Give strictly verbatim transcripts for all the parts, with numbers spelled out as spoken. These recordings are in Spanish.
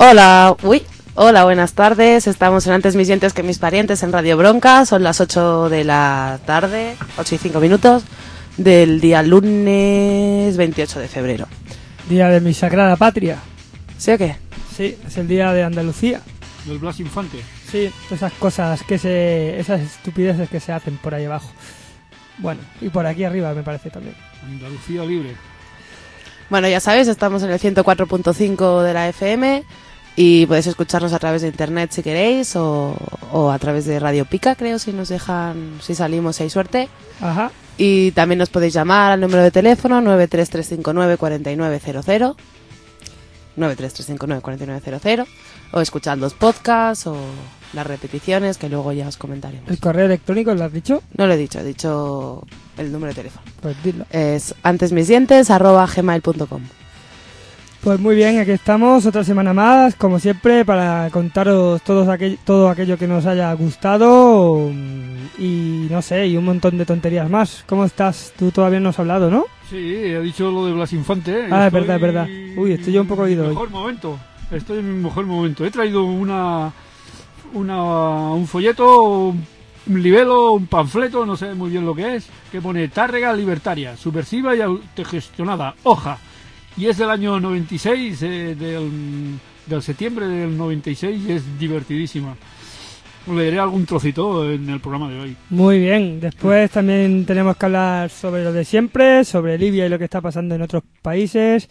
Hola, uy, hola, buenas tardes. Estamos en Antes mis dientes que mis parientes en Radio Bronca. Son las ocho de la tarde, ocho y cinco minutos, del día lunes veintiocho de febrero. Día de mi sagrada patria. ¿Sí o qué? Sí, es el día de Andalucía. Del Blas Infante. Sí, esas cosas que se... esas estupideces que se hacen por ahí abajo. Bueno, y por aquí arriba me parece también. Andalucía libre. Bueno, ya sabéis, estamos en el ciento cuatro punto cinco de la F M y podéis escucharnos a través de internet si queréis o, o a través de Radio Pica, creo, si nos dejan, si salimos, si hay suerte. Ajá. Y también nos podéis llamar al número de teléfono nueve tres tres cinco nueve cuatro nueve cero cero, nueve tres tres cinco nueve cuatro nueve cero cero, o escuchad los podcasts o las repeticiones que luego ya os comentaremos. ¿El correo electrónico lo has dicho? No lo he dicho, he dicho el número de teléfono. Pues dilo. Es antesmisdientes arroba gmail punto com. Pues muy bien, aquí estamos otra semana más, como siempre, para contaros todos aquel, todo aquello que nos haya gustado y no sé, y un montón de tonterías más. ¿Cómo estás? Tú todavía no has hablado, ¿no? Sí, he dicho lo de Blas Infante. Ah, es verdad, es verdad. Uy, estoy yo un poco oído hoy. En mi mejor momento, estoy en mi mejor momento. He traído una, una un folleto, un libelo, un panfleto, no sé muy bien lo que es, que pone Tárrega libertaria, subversiva y autogestionada, hoja. Y es del año noventa y seis, eh, del, del septiembre del noventa y seis, y es divertidísima. Leeré algún trocito en el programa de hoy. Muy bien, después también tenemos que hablar sobre lo de siempre, sobre Libia y lo que está pasando en otros países.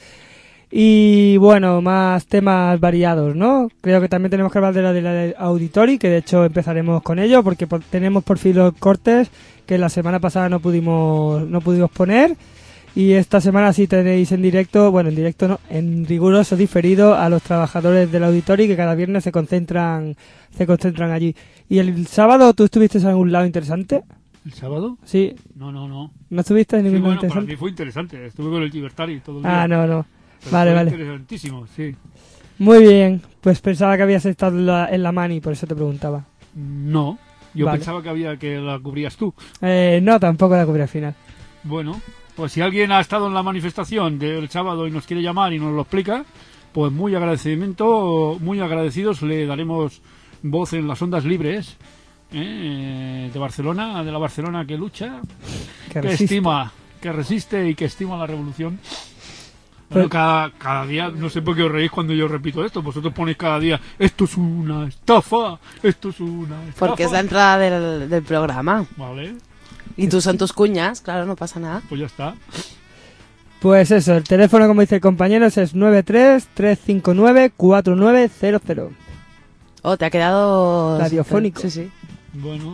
Y bueno, más temas variados, ¿no? Creo que también tenemos que hablar de la de la Auditori, que de hecho empezaremos con ello, porque por, tenemos por fin los cortes que la semana pasada no pudimos, no pudimos poner. Y esta semana sí tenéis en directo, bueno, en directo no, en riguroso diferido a los trabajadores del Auditori que cada viernes se concentran se concentran allí. ¿Y el sábado tú estuviste en algún lado interesante? ¿El sábado? Sí. No, no, no. ¿No estuviste en ningún sí, lado bueno, interesante? para mí fue interesante. Estuve con el Libertari todo el día. Ah, no, no. Pero vale, fue vale. Interesantísimo, sí. Muy bien. Pues pensaba que habías estado en la, en la Mani, por eso te preguntaba. No, yo Vale. pensaba que había que la cubrías tú. Eh, no, tampoco la cubrí al final. Bueno, pues si alguien ha estado en la manifestación del sábado y nos quiere llamar y nos lo explica, pues muy agradecimiento, muy agradecidos, le daremos voz en las ondas libres, ¿eh? de Barcelona, de la Barcelona que lucha, Que que resiste. estima, que resiste y que estima la revolución. Bueno, cada, cada día, no sé por qué os reís cuando yo repito esto, vosotros ponéis cada día, esto es una estafa, esto es una estafa. Porque es la entrada del, del programa. Vale, Y tú son tus cuñas, claro, no pasa nada. pues ya está. Pues eso, el teléfono, como dice el compañero, es nueve tres tres cinco nueve cuatro nueve cero cero. Oh, te ha quedado... Radiofónico. Sí, sí. Bueno,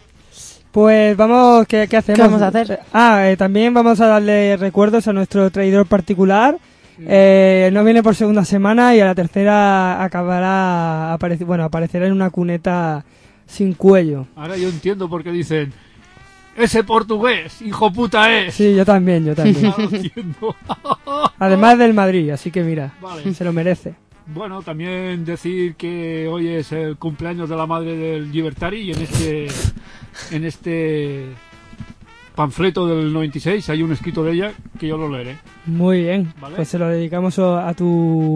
Pues vamos, ¿qué, qué hacemos? ¿Qué vamos a hacer? Ah, eh, también vamos a darle recuerdos a nuestro traidor particular. Eh, no viene por segunda semana y a la tercera acabará, apareci- bueno, aparecerá en una cuneta sin cuello. ahora yo entiendo por qué dicen, ese portugués, hijo puta es. Sí, yo también, yo también. Ahora lo entiendo. Además del Madrid, así que mira, Vale. se lo merece. Bueno, también decir que hoy es el cumpleaños de la madre del Libertari y en este en este panfleto del noventa y seis hay un escrito de ella que yo lo leeré. Muy bien, Vale. pues se lo dedicamos a a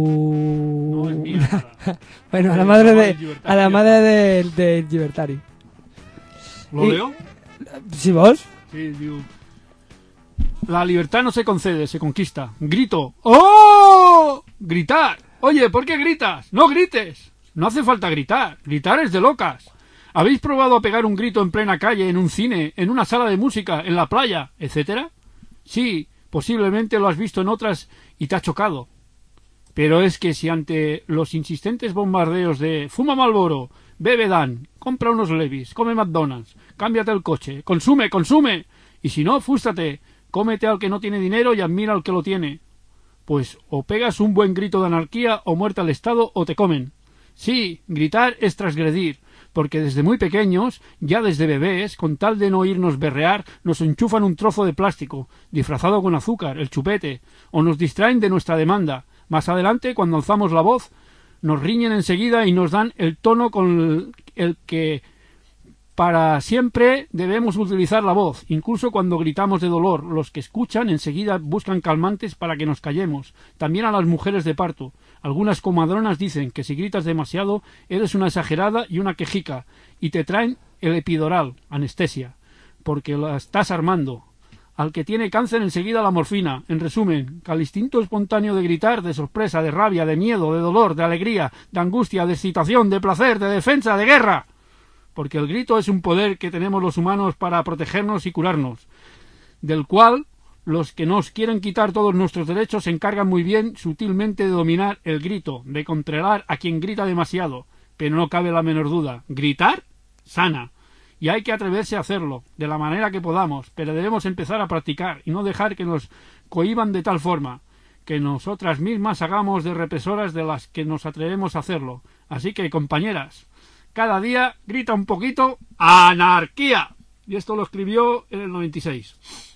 tu... No es mía nada. bueno, a Eh, la madre la de, madre del Libertari, a la ya madre del del Libertari. ¿Lo Y- leo? ¿Sí vos? Sí, digo. La libertad no se concede, se conquista. Grito. ¡Oh! Gritar. Oye, ¿por qué gritas? No grites. No hace falta gritar. Gritar es de locas. ¿Habéis probado a pegar un grito en plena calle, en un cine, en una sala de música, en la playa, etcétera? Sí, posiblemente lo has visto en otras y te ha chocado. Pero es que si ante los insistentes bombardeos de fuma Marlboro, bebe Dan, compra unos Levi's, come McDonald's, cámbiate el coche, consume, consume, y si no, fústate, cómete al que no tiene dinero y admira al que lo tiene, pues o pegas un buen grito de anarquía o muerte al Estado o te comen. Sí, gritar es transgredir, porque desde muy pequeños, ya desde bebés, con tal de no oírnos berrear, nos enchufan un trozo de plástico, disfrazado con azúcar, el chupete, o nos distraen de nuestra demanda. Más adelante, cuando alzamos la voz, nos riñen enseguida y nos dan el tono con el que Para siempre debemos utilizar la voz, incluso cuando gritamos de dolor. Los que escuchan enseguida buscan calmantes para que nos callemos. También a las mujeres de parto. Algunas comadronas dicen que si gritas demasiado eres una exagerada y una quejica, y te traen el epidural, anestesia, porque la estás armando. Al que tiene cáncer enseguida la morfina. En resumen, que al instinto espontáneo de gritar, de sorpresa, de rabia, de miedo, de dolor, de alegría, de angustia, de excitación, de placer, de defensa, de guerra. Porque el grito es un poder que tenemos los humanos para protegernos y curarnos, del cual los que nos quieren quitar todos nuestros derechos se encargan muy bien sutilmente de dominar el grito, de controlar a quien grita demasiado. Pero no cabe la menor duda, gritar sana. Y hay que atreverse a hacerlo, de la manera que podamos, pero debemos empezar a practicar y no dejar que nos cohíban de tal forma, que nosotras mismas hagamos de represoras de las que nos atrevemos a hacerlo. Así que, compañeras, cada día grita un poquito ¡anarquía! Y esto lo escribió en el noventa y seis.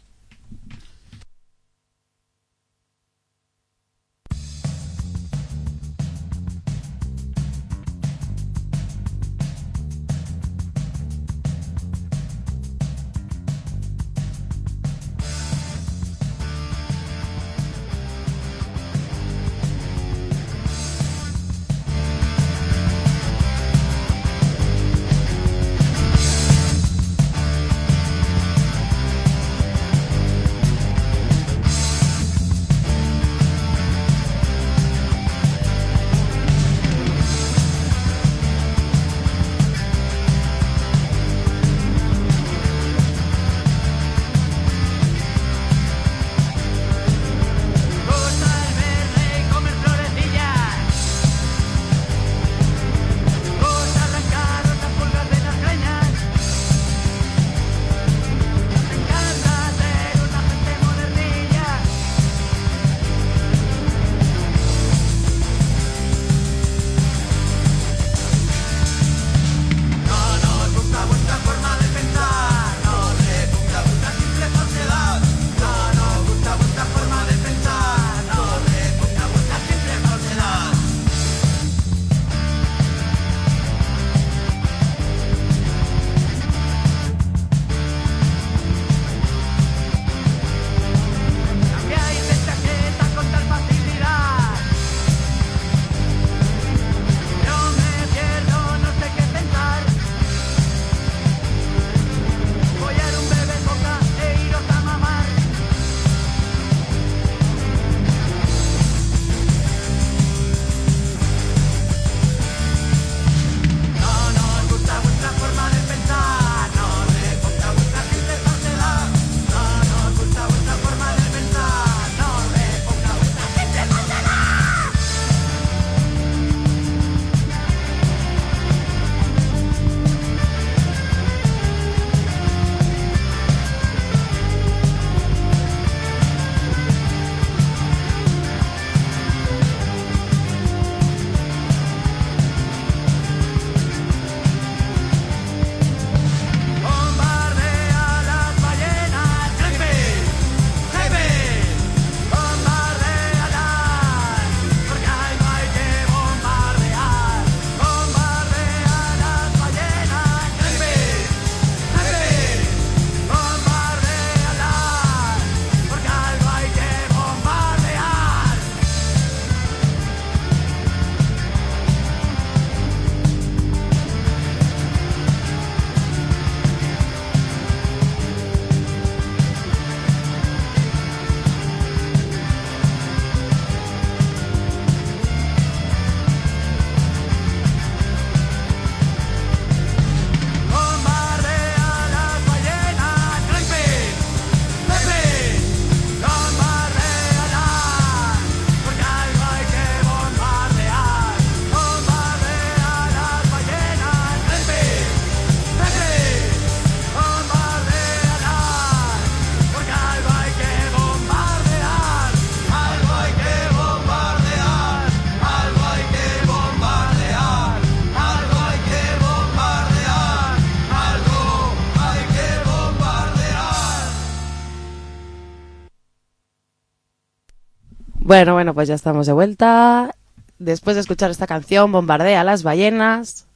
Bueno, bueno, pues ya estamos de vuelta. Después de escuchar esta canción, Bombardea a las ballenas,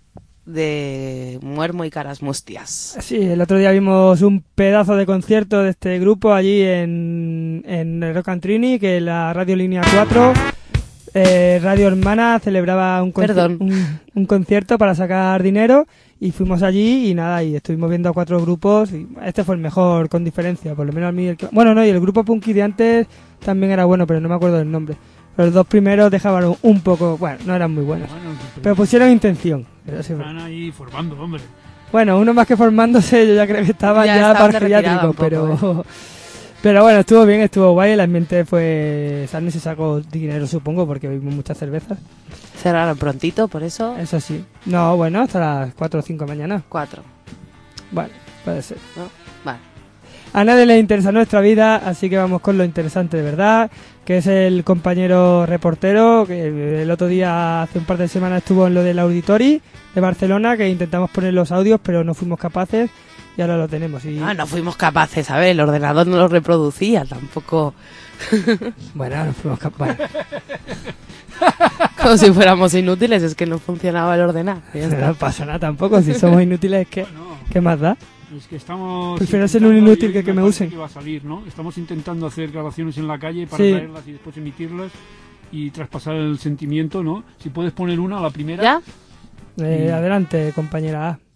de Muermo y Caras Mustias. Sí, el otro día vimos un pedazo de concierto de este grupo allí en, en Rock and Trini, que la Radio Línea cuatro, eh, Radio Hermana, celebraba un, conci- un, un concierto para sacar dinero y fuimos allí y nada, y estuvimos viendo a cuatro grupos y este fue el mejor con diferencia, por lo menos a mí. El que... Bueno, no, y el grupo Punky de antes también era bueno, pero no me acuerdo del nombre. Los dos primeros dejaban un poco, bueno, no eran muy buenos, bueno, pero pusieron intención. Pero sí, están ahí formando, hombre. Bueno, uno más que formándose, yo ya creo que estaban ya, ya para geriátricos, pero... ¿eh? Pero bueno, estuvo bien, estuvo guay, el ambiente fue... Sarni se sacó dinero, supongo, porque vimos muchas cervezas. Cerraron prontito, por eso. Eso sí. No, bueno, hasta las cuatro o cinco de mañana. cuatro. Vale, puede ser. ¿No? Vale. A nadie le interesa nuestra vida, así que vamos con lo interesante de verdad, que es el compañero reportero, que el otro día, hace un par de semanas, estuvo en lo del Auditori de Barcelona, que intentamos poner los audios, pero no fuimos capaces, y ahora lo tenemos. Y... Ah, no fuimos capaces, a ver, el ordenador no lo reproducía, tampoco... Bueno, no fuimos capaces. Como si fuéramos inútiles, es que no funcionaba el ordenador. No pasa nada tampoco, si somos inútiles, ¿qué, bueno, ¿qué más da? Es que estamos... Prefiero ser un inútil que que me usen. Que va a salir, ¿no? Estamos intentando hacer grabaciones en la calle para sí. traerlas y después emitirlas y traspasar el sentimiento, ¿no? Si puedes poner una, la primera. ¿Ya? Eh, adelante, compañera A.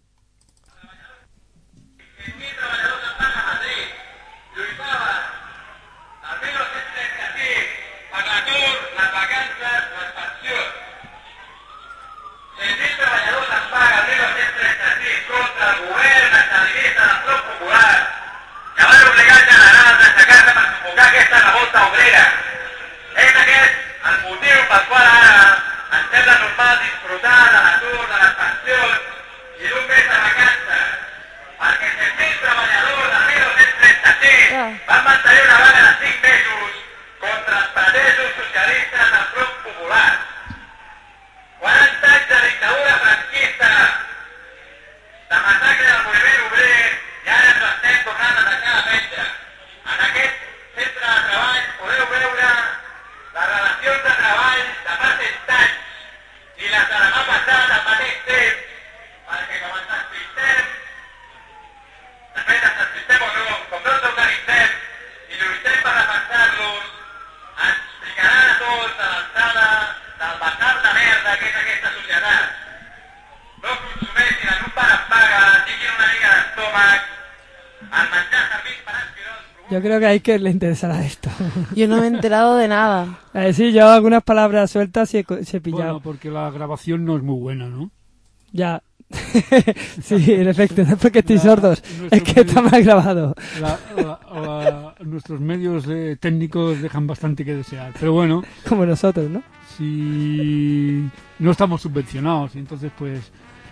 Yo creo que a Iker le interesará esto. Yo no me he enterado de nada. Eh, sí, yo algunas palabras sueltas y he, se he pillado. Bueno, porque la grabación no es muy buena, ¿no? Ya. Sí, en efecto, no es porque estéis sordos, es que está mal grabado. La, la, la, nuestros medios eh, técnicos dejan bastante que desear, pero bueno. Como nosotros, ¿no? Si no estamos subvencionados, entonces pues...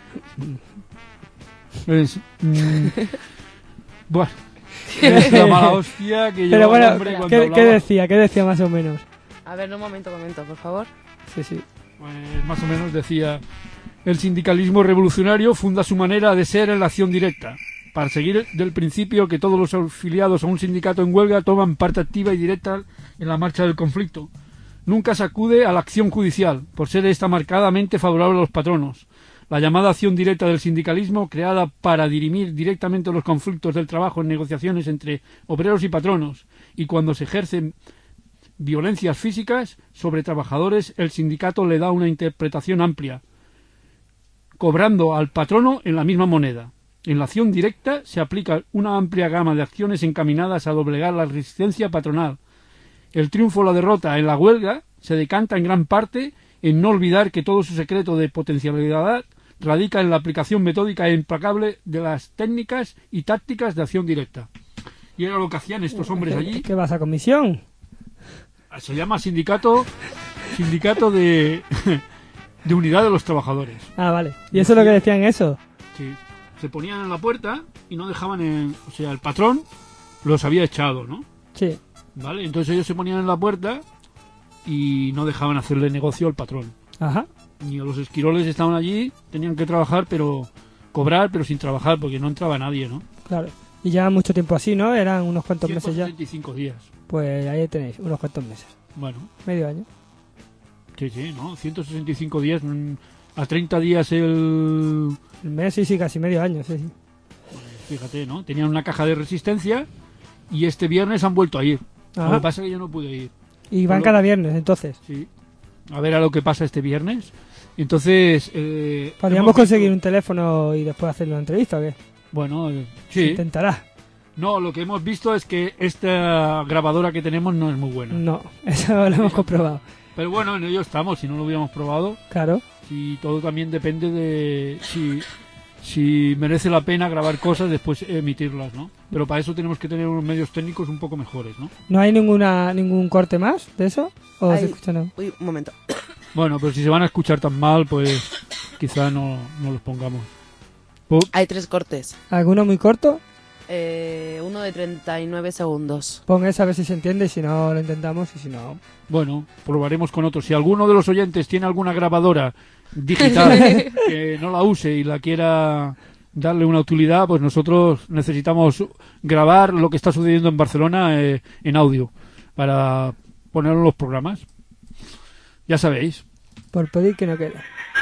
pues mm, bueno... Es la mala hostia que Pero yo bueno, hombre, cuando ¿qué, hablaba... ¿qué decía? ¿Qué decía más o menos? A ver, un momento, un momento, por favor. Sí, sí. Pues más o menos decía: el sindicalismo revolucionario funda su manera de ser en la acción directa, para seguir del principio que todos los afiliados a un sindicato en huelga toman parte activa y directa en la marcha del conflicto. Nunca se acude a la acción judicial, por ser esta marcadamente favorable a los patronos. La llamada acción directa del sindicalismo, creada para dirimir directamente los conflictos del trabajo en negociaciones entre obreros y patronos, y cuando se ejercen violencias físicas sobre trabajadores, el sindicato le da una interpretación amplia, cobrando al patrono en la misma moneda. En la acción directa se aplica una amplia gama de acciones encaminadas a doblegar la resistencia patronal. El triunfo o la derrota en la huelga se decanta en gran parte en no olvidar que todo su secreto de potencialidad radica en la aplicación metódica e implacable de las técnicas y tácticas de acción directa. Y era lo que hacían estos hombres allí. ¿Qué vas a comisión? Se llama sindicato sindicato de, de unidad de los trabajadores. Ah, vale. ¿Y eso es lo que decían eso? Sí. Se ponían en la puerta y no dejaban en... O sea, el patrón los había echado, ¿no? Sí. ¿Vale? Entonces ellos se ponían en la puerta y no dejaban hacerle negocio al patrón. Ajá. Y los esquiroles estaban allí, tenían que trabajar, pero cobrar, pero sin trabajar, porque no entraba nadie, ¿no? Claro. Y ya mucho tiempo así, ¿no? Eran unos cuantos meses ya. ciento sesenta y cinco días. Pues ahí tenéis, unos cuantos meses. Bueno. Medio año. Sí, sí, ¿no? ciento sesenta y cinco días. A treinta días el, El mes, sí, sí, casi medio año, sí, sí. Fíjate, ¿no? Tenían una caja de resistencia y este viernes han vuelto a ir. Ajá. Lo que pasa es que yo no pude ir. Y van Solo- cada viernes, entonces. Sí. A ver a lo que pasa este viernes. Entonces... Eh, Podríamos hemos conseguir visto- un teléfono y después hacerle una entrevista, ¿o qué? Bueno, eh, Se sí. intentará. No, lo que hemos visto es que esta grabadora que tenemos no es muy buena. No, eso lo hemos comprobado. Pero bueno, en ello estamos, si no lo hubiéramos probado. Claro. Y todo también depende de si, si merece la pena grabar cosas después emitirlas, ¿no? Pero para eso tenemos que tener unos medios técnicos un poco mejores, ¿no? ¿No hay ninguna ningún corte más de eso? ¿O Hay- se escucha no? Uy, un momento. Bueno, pero si se van a escuchar tan mal, pues quizá no, no los pongamos. Po- Hay tres cortes. ¿Alguno muy corto? Eh, uno de treinta y nueve segundos. Pon esa a ver si se entiende y si no lo intentamos y si no... Bueno, probaremos con otros. Si alguno de los oyentes tiene alguna grabadora digital que no la use y la quiera darle una utilidad, pues nosotros necesitamos grabar lo que está sucediendo en Barcelona eh, en audio para ponerlo en los programas. Ya sabéis. Por pedir que no quede.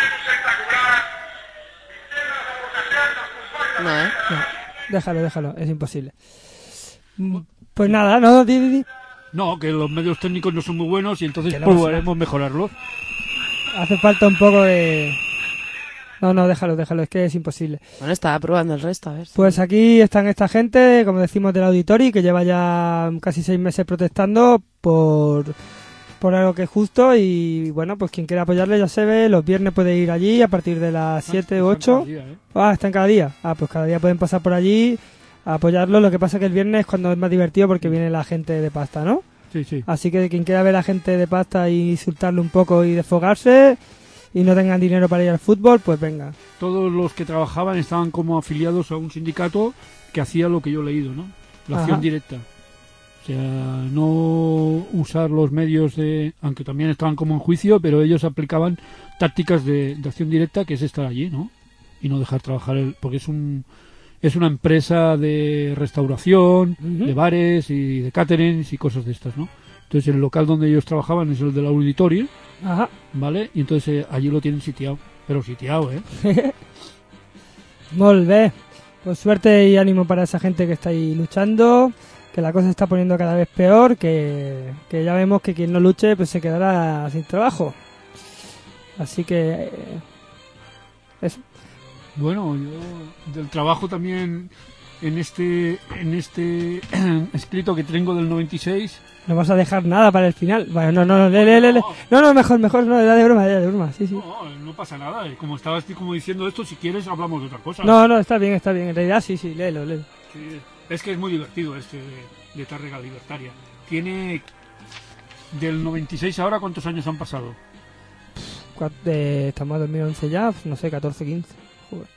No, ¿eh? No, déjalo, déjalo, es imposible. Mm, Pues nada, no, di, di, di. No, que los medios técnicos no son muy buenos y entonces Que no pasa probaremos mejorarlos. Hace falta un poco de... No, no, déjalo, déjalo, es que es imposible. Bueno, estaba probando el resto, a ver. si- Pues aquí están esta gente, como decimos, del Auditori, que lleva ya casi seis meses protestando por, por algo que es justo y bueno, pues quien quiera apoyarle ya se ve, los viernes puede ir allí a partir de las siete u Están ocho. cada día, ¿eh? Ah, están cada día. Ah, pues cada día pueden pasar por allí a apoyarlo. Lo que pasa es que el viernes es cuando es más divertido porque viene la gente de pasta, ¿no? Sí, sí. Así que quien quiera ver a la gente de pasta y insultarle un poco y desfogarse y no tengan dinero para ir al fútbol, pues venga. Todos los que trabajaban estaban como afiliados a un sindicato que hacía lo que yo he leído, ¿no? La acción Ajá. directa. O sea, no usar los medios de... Aunque también estaban como en juicio, pero ellos aplicaban tácticas de, de acción directa, que es estar allí, ¿no? Y no dejar trabajar, el, porque es un es una empresa de restauración, Ujú. de bares y de caterings y cosas de estas, ¿no? Entonces el local donde ellos trabajaban es el del auditorio, Ajá. ¿vale? Y entonces eh, allí lo tienen sitiado. Pero sitiado, ¿eh? Molt bé. Pues suerte y ánimo para esa gente que está ahí luchando, que la cosa se está poniendo cada vez peor, que, que ya vemos que quien no luche pues se quedará sin trabajo. Así que... eh, eso. Bueno, yo del trabajo también en este en este escrito que tengo del noventa y seis. No vas a dejar nada para el final. Bueno, no, no, no, lee, lee, lee, lee. No, no, mejor, mejor, no, era de broma, era de broma, sí, sí. No, no pasa nada. eh. Como estabas como diciendo esto, si quieres hablamos de otra cosa. No, no, está bien, está bien. En realidad sí, sí, léelo, léelo. Sí, es que es muy divertido este de, de Tárrega Libertaria. Tiene del noventa y seis ahora, ¿cuántos años han pasado? Cua- eh, estamos en dos mil once ya, pues, no sé, catorce, quince. Joder.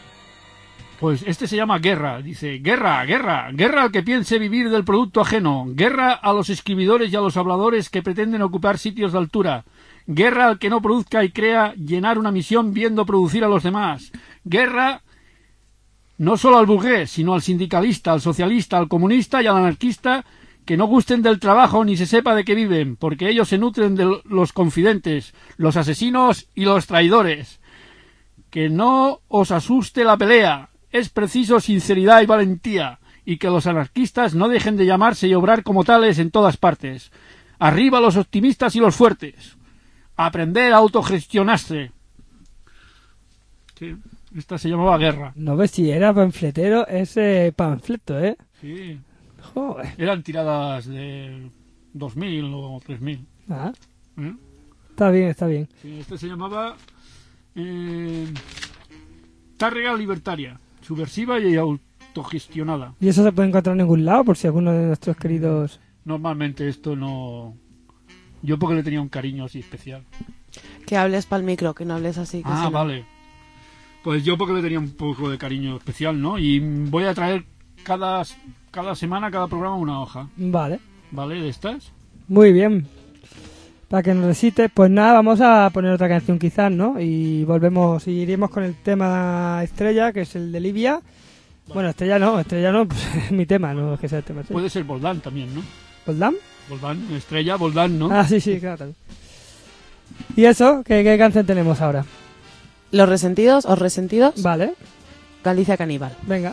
Pues este se llama Guerra. Dice, guerra, guerra, guerra al que piense vivir del producto ajeno. Guerra a los escribidores y a los habladores que pretenden ocupar sitios de altura. Guerra al que no produzca y crea llenar una misión viendo producir a los demás. Guerra no solo al burgués, sino al sindicalista, al socialista, al comunista y al anarquista que no gusten del trabajo ni se sepa de qué viven, porque ellos se nutren de los confidentes, los asesinos y los traidores. Que no os asuste la pelea. Es preciso sinceridad y valentía, y que los anarquistas no dejen de llamarse y obrar como tales en todas partes. Arriba los optimistas y los fuertes. Aprender a autogestionarse. Sí, esta se llamaba Guerra. No ves si era panfletero ese panfleto, ¿eh? Sí, Joder. eran tiradas de dos mil o tres mil. Ah, ¿eh? está bien, está bien. Sí, este se llamaba eh, Tárrega Libertaria, subversiva y autogestionada. ¿Y eso se puede encontrar en ningún lado por si alguno de nuestros queridos... Normalmente esto no... Yo porque le tenía un cariño así especial. Que hables para el micro, que no hables así. Que Ah, si no- vale. Pues yo porque le tenía un poco de cariño especial, ¿no? Y voy a traer cada, cada semana, cada programa, una hoja, Vale, ¿vale? De estas. muy bien. Para que nos recite, pues nada, vamos a poner otra canción quizás, ¿no? Y volvemos, y iremos con el tema estrella, que es el de Libia. Bueno, estrella no, estrella no, pues es mi tema, no es que sea el tema. Puede ser Boldán también, ¿no? ¿Boldán? Boldán, Estrella, Boldán, ¿no? Ah, sí, sí, claro. también. ¿Y eso? ¿Qué, qué canción tenemos ahora? Los Resentidos o Resentidos. Vale. Galicia Caníbal. Venga.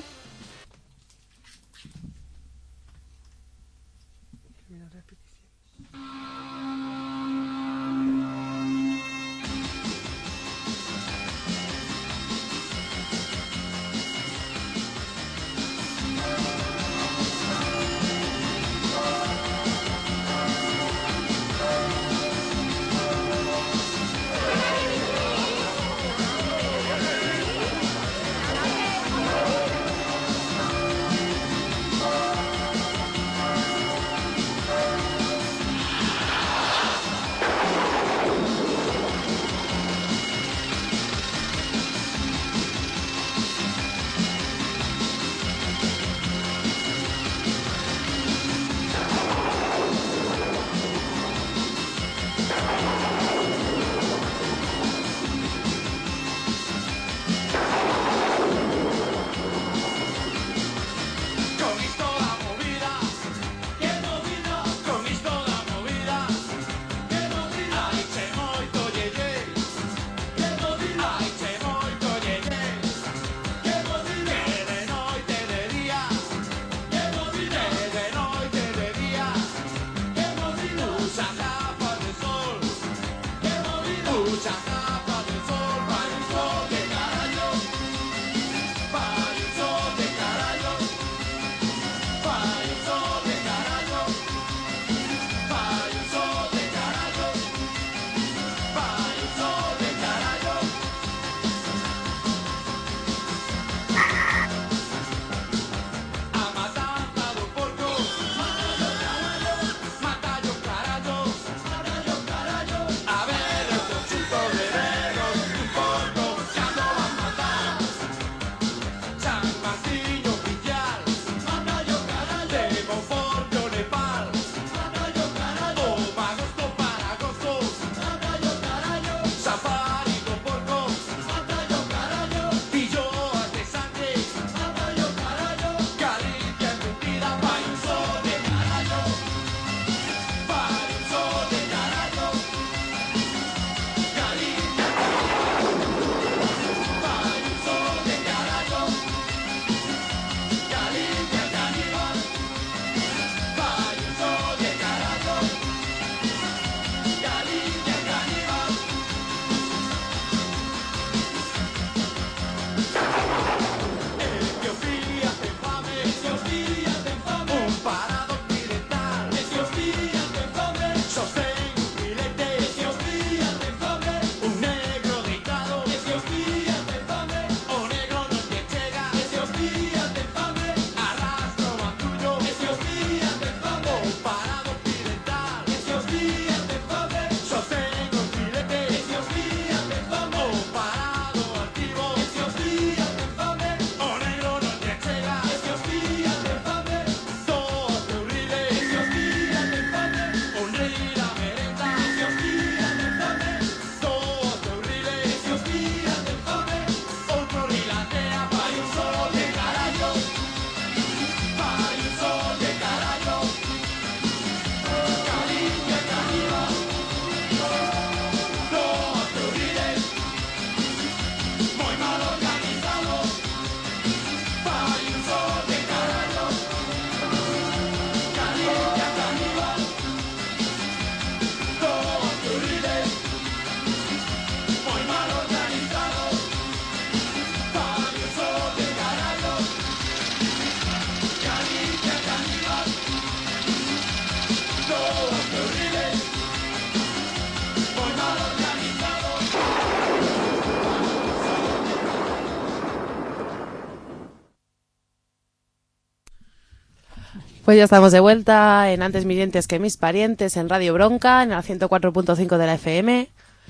Pues ya estamos de vuelta en Antes mis dientes que mis parientes en Radio Bronca, en el ciento cuatro punto cinco de la F M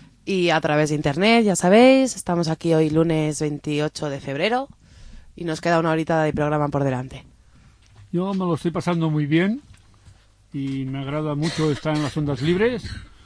y a través de internet, ya sabéis. Estamos aquí hoy lunes veintiocho de febrero y nos queda una horita de programa por delante. Yo me lo estoy pasando muy bien y me agrada mucho estar en las ondas libres.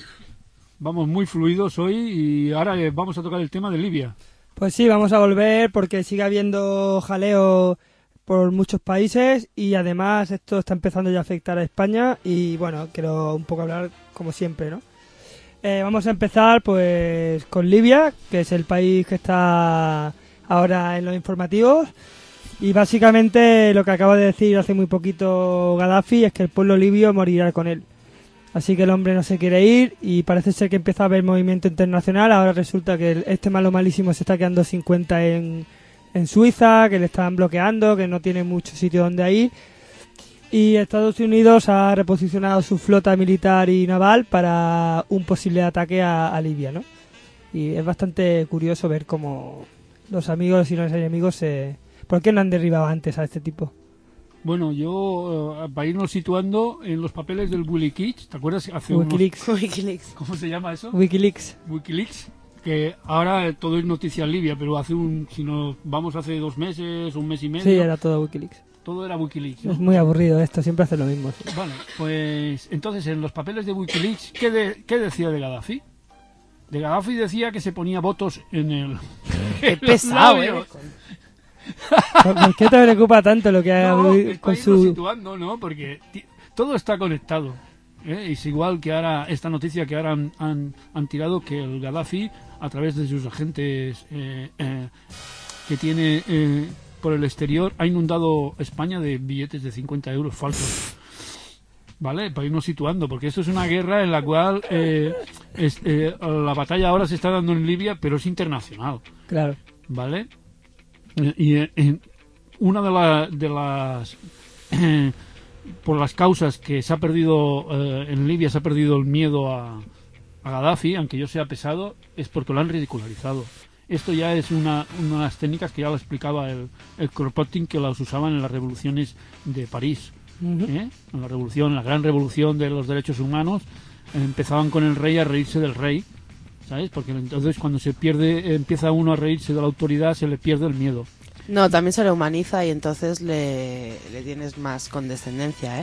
Vamos muy fluidos hoy y ahora vamos a tocar el tema de Libia. Pues sí, vamos a volver porque sigue habiendo jaleo por muchos países y además esto está empezando ya a afectar a España y bueno, quiero un poco hablar como siempre, ¿no? Eh, vamos a empezar pues con Libia, que es el país que está ahora en los informativos. Y básicamente lo que acaba de decir hace muy poquito Gaddafi es que el pueblo libio morirá con él. Así que el hombre no se quiere ir y parece ser que empieza a haber movimiento internacional. Ahora resulta que este malo malísimo se está quedando sin cuenta en, en Suiza, que le están bloqueando, que no tiene mucho sitio donde ir. Y Estados Unidos ha reposicionado su flota militar y naval para un posible ataque a, a Libia, ¿no? Y es bastante curioso ver cómo los amigos y los enemigos se... ¿Por qué no han derribado antes a este tipo? Bueno, yo, uh, para irnos situando en los papeles del Wikileaks, ¿te acuerdas? Hace Wikileaks. Unos... Wikileaks. ¿Cómo se llama eso? Wikileaks. Wikileaks. Que ahora todo es noticia en Libia, pero hace un, si nos vamos hace dos meses, un mes y medio. Sí, era todo Wikileaks. Todo era Wikileaks, ¿no? Es muy aburrido esto, siempre hace lo mismo. Sí. Vale, pues entonces en los papeles de Wikileaks, ¿qué, de, qué decía de Gaddafi? De Gaddafi decía que se ponía votos en el... Qué pesado, ¿eh? ¿Por, ¿Por qué te preocupa tanto lo que haga No, con es su... su... situando, ¿no? Porque t- todo está conectado. ¿eh? Es igual que ahora, esta noticia que ahora han, han, han tirado, que el Gaddafi, a través de sus agentes eh, eh, que tiene... Eh, por el exterior, ha inundado España de billetes de cincuenta euros falsos. ¿Vale? Para irnos situando, porque esto es una guerra en la cual eh, es, eh, la batalla ahora se está dando en Libia, pero es internacional. Claro. ¿Vale? Y eh, eh, una de, la, de las... Eh, por las causas que se ha perdido eh, en Libia, se ha perdido el miedo a, a Gaddafi, aunque yo sea pesado, es porque lo han ridicularizado. Esto ya es una, una de las técnicas que ya lo explicaba el, el Kropotkin, que las usaban en las revoluciones de París. Uh-huh. ¿eh? En la revolución, la gran revolución de los derechos humanos, eh, empezaban con el rey a reírse del rey, ¿sabes? Porque entonces cuando se pierde, empieza uno a reírse de la autoridad, se le pierde el miedo. No, también se le humaniza y entonces le, le tienes más condescendencia, ¿eh?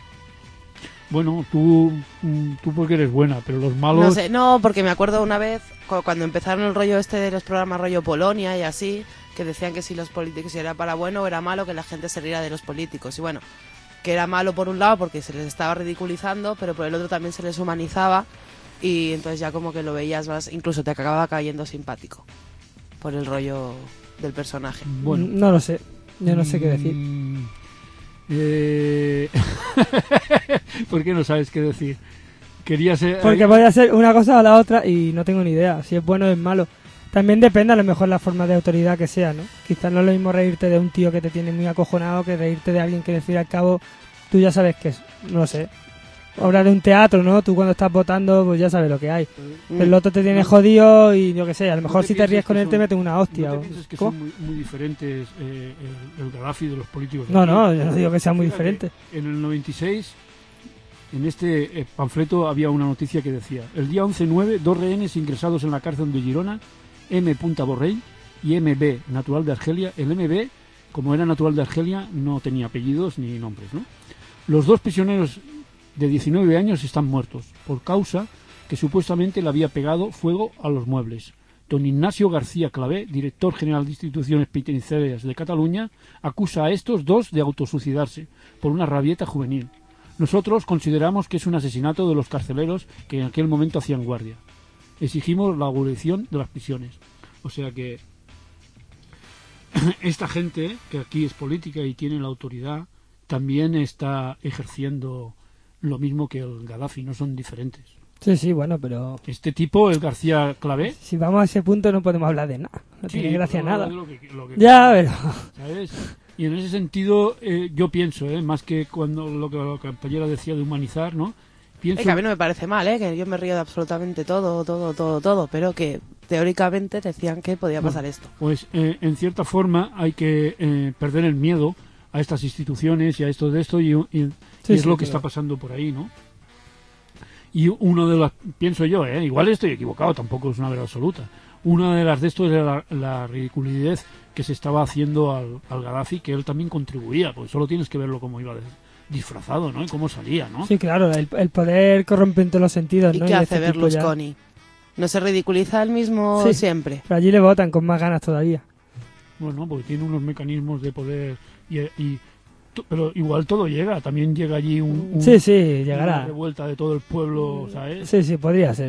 Bueno, tú, tú porque eres buena, pero los malos... No sé, no, porque me acuerdo una vez, cuando empezaron el rollo este de los programas rollo Polonia y así, que decían que si los políticos, si era para bueno o era malo, que la gente se riera de los políticos. Y bueno, que era malo por un lado porque se les estaba ridiculizando, pero por el otro también se les humanizaba y entonces ya como que lo veías más, incluso te acababa cayendo simpático por el rollo del personaje. Bueno, no lo sé, yo no sé qué decir. Mm, eh... ¿Por qué no sabes qué decir? Quería ser... Porque podría ser una cosa o la otra y no tengo ni idea si es bueno o es malo. También depende a lo mejor la forma de autoridad que sea, ¿no? Quizás no es lo mismo reírte de un tío que te tiene muy acojonado que reírte de alguien que, al fin y al cabo, tú ya sabes que es, no sé, obra de un teatro, ¿no? Tú cuando estás votando, pues ya sabes lo que hay. Mm. El otro te tiene jodido y yo qué sé, a lo mejor ¿No te si te ríes piensas con que él te son- mete una hostia. ¿No o- te piensas que ¿Cómo? son muy, muy diferentes eh, el, el Gaddafi de los políticos? de No, aquí? no, yo no digo que sea muy Fíjate, diferente. En el noventa y seis, en este eh, panfleto había una noticia que decía: el día once nueve, dos rehenes ingresados en la cárcel de Girona, M. Borrell y M B, natural de Argelia. El M B, como era natural de Argelia, no tenía apellidos ni nombres, ¿no? Los dos prisioneros de diecinueve años están muertos por causa que supuestamente le había pegado fuego a los muebles. Don Ignacio García Clavé, director general de instituciones penitenciarias de Cataluña, acusa a estos dos de autosuicidarse por una rabieta juvenil. Nosotros consideramos que es un asesinato de los carceleros que en aquel momento hacían guardia. Exigimos la abolición de las prisiones. O sea que esta gente, que aquí es política y tiene la autoridad, también está ejerciendo lo mismo que el Gaddafi, no son diferentes. Sí, sí, bueno, pero Este tipo, el García Clavé, si vamos a ese punto no podemos hablar de nada. No sí, tiene gracia pero nada. de lo que- lo que- Ya, pero... ¿sabes? Y en ese sentido, eh, yo pienso, eh, más que cuando lo que la compañera decía de humanizar, ¿no? Pienso Eh, que a mí no me parece mal, ¿eh? Que yo me río de absolutamente todo, todo, todo, todo, pero que teóricamente decían que podía pasar esto. Pues eh, en cierta forma hay que eh, perder el miedo a estas instituciones y a esto de esto y, y- y Sí, es sí, lo que claro. está pasando por ahí, ¿no? Y uno de las, pienso yo, ¿eh? Igual estoy equivocado, tampoco es una verdad absoluta. Una de las de esto era la, la ridiculez que se estaba haciendo al, al Gaddafi, que él también contribuía, porque solo tienes que verlo cómo iba disfrazado, ¿no? Y cómo salía, ¿no? Sí, claro, el, el poder corrompe en todos los sentidos, ¿Y ¿no? qué Y hace este tipo ya- Berlusconi? ¿No se ridiculiza él mismo Sí. siempre? Pero allí le votan con más ganas todavía. Bueno, porque tiene unos mecanismos de poder y, y to- pero igual todo llega, también llega allí un, un- Sí, sí, una llegará. revuelta de todo el pueblo, ¿sabes? Sí, sí, podría ser.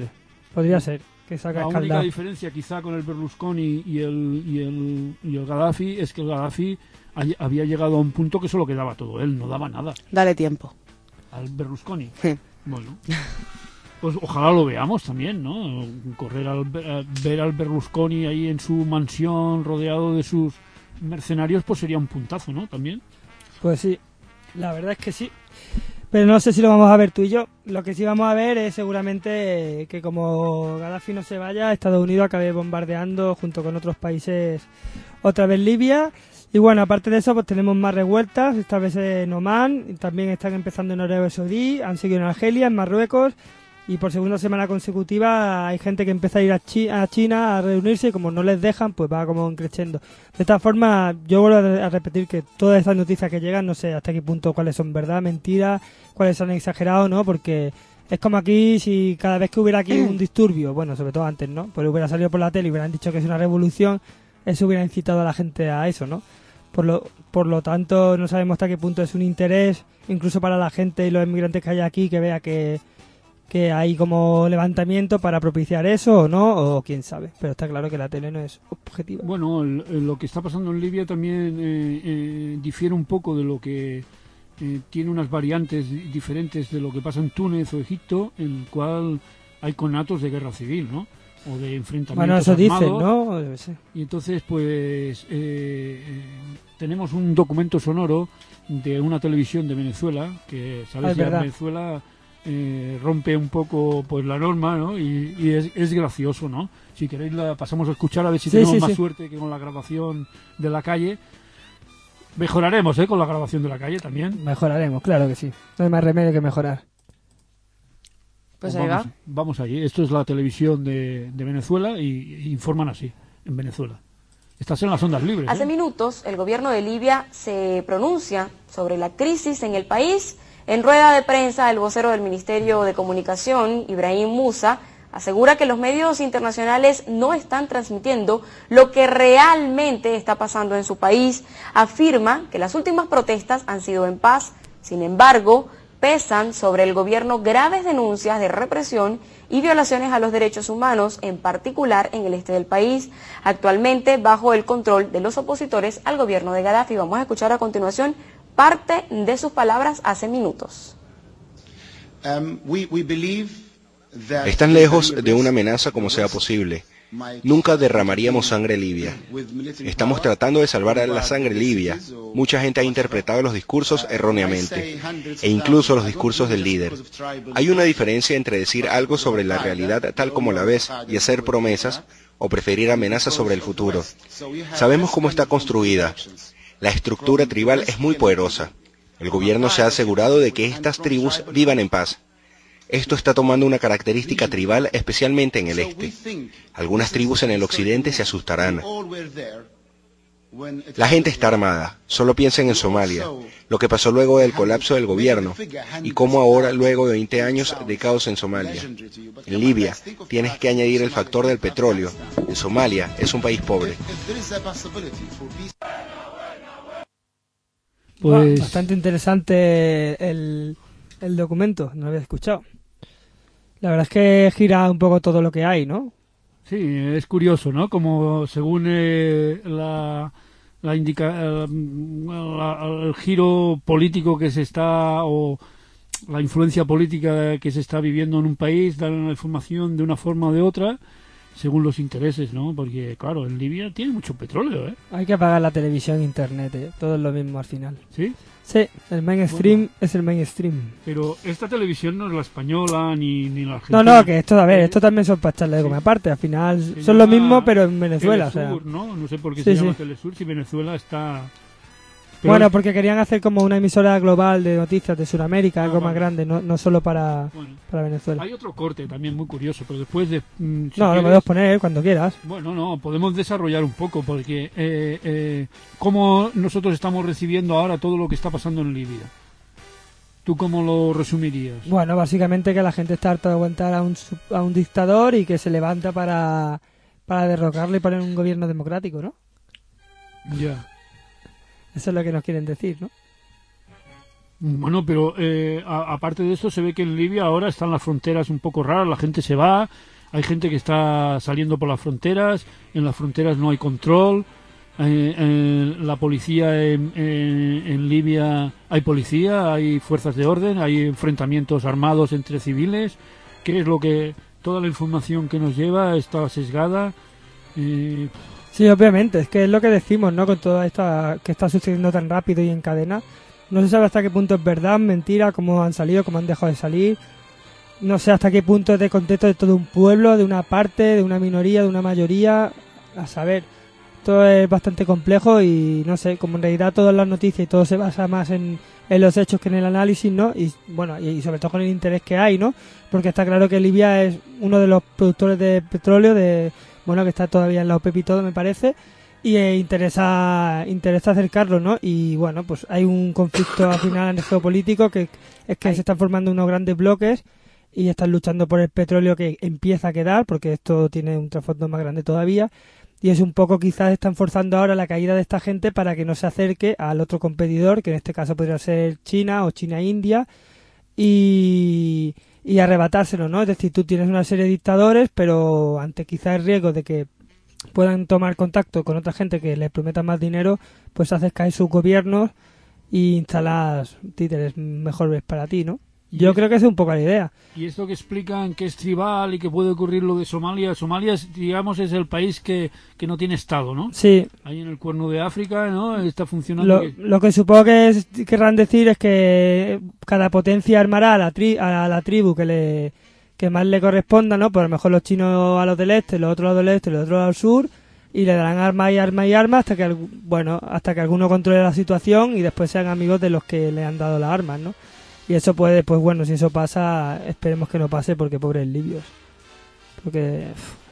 Podría ser que salga La única escaldado. diferencia quizá con el Berlusconi y el, y el, y el Gaddafi es que el Gaddafi hay- había llegado a un punto que solo quedaba todo él, no daba nada. Dale tiempo. Al Berlusconi. Sí. Bueno, pues ojalá lo veamos también, ¿no? Correr al, a ver al Berlusconi ahí en su mansión rodeado de sus mercenarios, pues sería un puntazo, ¿no? También. Pues sí, la verdad es que sí. Pero no sé si lo vamos a ver tú y yo. Lo que sí vamos a ver es seguramente que como Gaddafi no se vaya, Estados Unidos acabe bombardeando junto con otros países otra vez Libia. Y bueno, aparte de eso, pues tenemos más revueltas, esta vez en Omán, y también están empezando en Arabia Saudí, han seguido en Argelia, en Marruecos, y por segunda semana consecutiva hay gente que empieza a ir a, Chi- a China a reunirse y como no les dejan, pues va como creciendo. De esta forma, yo vuelvo a, a repetir que todas estas noticias que llegan, no sé hasta qué punto cuáles son verdad, mentira, cuáles son exagerados, ¿no? Porque es como aquí, si cada vez que hubiera aquí un disturbio, bueno, sobre todo antes, ¿no? Pues hubiera salido por la tele y hubieran dicho que es una revolución, eso hubiera incitado a la gente a eso, ¿no? Por lo, por lo tanto, no sabemos hasta qué punto es un interés, incluso para la gente y los inmigrantes que hay aquí, que vea que, que hay como levantamiento para propiciar eso o no, o quién sabe. Pero está claro que la tele no es objetiva. Bueno, el- el- lo que está pasando en Libia también eh, eh, difiere un poco de lo que eh, tiene unas variantes di- diferentes de lo que pasa en Túnez o Egipto, en el cual hay conatos de guerra civil, ¿no? O de enfrentamientos Bueno, eso dicen, armados. ¿no? Yo qué sé. Y entonces, pues, eh, eh, tenemos un documento sonoro de una televisión de Venezuela, que, Ah, ¿sabes? es Ya verdad. Venezuela eh, rompe un poco pues la norma, ¿no? Y, y es, es gracioso, ¿no? Si queréis la pasamos a escuchar a ver si Sí, tenemos sí, más sí. suerte que con la grabación de la calle. Mejoraremos, ¿eh? Con la grabación de la calle también. Mejoraremos, claro que sí. No hay más remedio que mejorar. Pues Pues ahí vamos, va. vamos allí. Esto es la televisión de, de Venezuela y, y informan así, en Venezuela. Estás en las ondas libres. Hace ¿eh? minutos, el gobierno de Libia se pronuncia sobre la crisis en el país. En rueda de prensa, el vocero del Ministerio de Comunicación, Ibrahim Musa, asegura que los medios internacionales no están transmitiendo lo que realmente está pasando en su país. Afirma que las últimas protestas han sido en paz. Sin embargo, pesan sobre el gobierno graves denuncias de represión y violaciones a los derechos humanos, en particular en el este del país, actualmente bajo el control de los opositores al gobierno de Gaddafi. Vamos a escuchar a continuación parte de sus palabras hace minutos. Están lejos de una amenaza como sea posible. Nunca derramaríamos sangre libia. Estamos tratando de salvar a la sangre libia. Mucha gente ha interpretado los discursos erróneamente, e incluso los discursos del líder. Hay una diferencia entre decir algo sobre la realidad tal como la ves y hacer promesas, o preferir amenazas sobre el futuro. Sabemos cómo está construida. La estructura tribal es muy poderosa. El gobierno se ha asegurado de que estas tribus vivan en paz. Esto está tomando una característica tribal, especialmente en el este. Algunas tribus en el occidente se asustarán. La gente está armada. Solo piensen en Somalia, lo que pasó luego del colapso del gobierno, y cómo ahora, luego de veinte años de caos en Somalia. En Libia, tienes que añadir el factor del petróleo. En Somalia, es un país pobre. Pues Bastante interesante el, el documento, no lo había escuchado. La verdad es que gira un poco todo lo que hay, ¿no? sí, es curioso, ¿no? Como según eh, la, la indica, eh, la- el giro político que se está o la influencia política que se está viviendo en un país, dan la información de una forma o de otra según los intereses, ¿no? Porque claro, en Libia tiene mucho petróleo, ¿eh? Hay que apagar la televisión, internet, ¿eh? Todo es lo mismo al final. Sí. Sí, el mainstream es el mainstream. Pero esta televisión no es la española ni, ni la No, argentina. no, que esto, a ver, Eh, esto también son para echarle de sí. comer aparte. Al final se son lo llama mismo, pero en Venezuela. O sea. Telesur, ¿no? No sé por qué Sí, se llama sí. Telesur si Venezuela está... Pero Bueno, es- porque querían hacer como una emisora global de noticias de Sudamérica, Ah, algo más vale. grande, no, no solo para, bueno, para Venezuela. hay otro corte también muy curioso, pero después de... mm, si No, lo quieres- podemos poner cuando quieras. Bueno, no, podemos desarrollar un poco, porque eh, eh, ¿cómo nosotros estamos recibiendo ahora todo lo que está pasando en Libia? ¿Tú cómo lo resumirías? Bueno, básicamente que la gente está harta de aguantar a un, su- a un dictador y que se levanta para, para derrocarle y poner un gobierno democrático, ¿no? Ya. Eso es lo que nos quieren decir, ¿no? Bueno, pero eh, a- aparte de esto se ve que en Libia ahora están las fronteras un poco raras, la gente se va, hay gente que está saliendo por las fronteras, en las fronteras no hay control, eh, eh, la policía en, en, en Libia, hay policía, hay fuerzas de orden, hay enfrentamientos armados entre civiles, que es lo que toda la información que nos lleva está sesgada. Eh, Sí, obviamente, es que es lo que decimos, ¿no? Con toda esta que está sucediendo tan rápido y en cadena. No se sabe hasta qué punto es verdad, mentira, cómo han salido, cómo han dejado de salir. No sé hasta qué punto es de contexto de todo un pueblo, de una parte, de una minoría, de una mayoría. A saber, todo es bastante complejo y no sé, como en realidad todas las noticias y todo se basa más en, en los hechos que en el análisis, ¿no? Y bueno, y, y sobre todo con el interés que hay, ¿no? Porque está claro que Libia es uno de los productores de petróleo de... bueno, que está todavía en la OPEP y todo, me parece, y eh, interesa interesa acercarlo, ¿no? Y bueno, pues hay un conflicto al final geopolítico que es que Ay. se están formando unos grandes bloques y están luchando por el petróleo que empieza a quedar, porque esto tiene un trasfondo más grande todavía, y es un poco quizás están forzando ahora la caída de esta gente para que no se acerque al otro competidor, que en este caso podría ser China o China-India, y... y arrebatárselo, ¿no? Es decir, tú tienes una serie de dictadores, pero ante quizá el riesgo de que puedan tomar contacto con otra gente que les prometa más dinero, pues haces caer sus gobiernos y instalas títeres mejores para ti, ¿no? Yo creo que esa es un poco la idea. Y esto que explican que es tribal y que puede ocurrir lo de Somalia. Somalia, es, digamos, es el país que, que no tiene Estado, ¿no? Sí. Ahí en el cuerno de África, ¿no? Está funcionando. Lo que, lo que supongo que es, querrán decir es que cada potencia armará a la, tri, a la tribu que le que más le corresponda, ¿no? Pues a lo mejor los chinos a los del este, los otros a los del este, los otros al sur, y le darán armas y armas y armas hasta que, bueno, hasta que alguno controle la situación y después sean amigos de los que le han dado las armas, ¿no? Y eso puede, pues bueno, si eso pasa, esperemos que no pase porque pobres libios. Porque...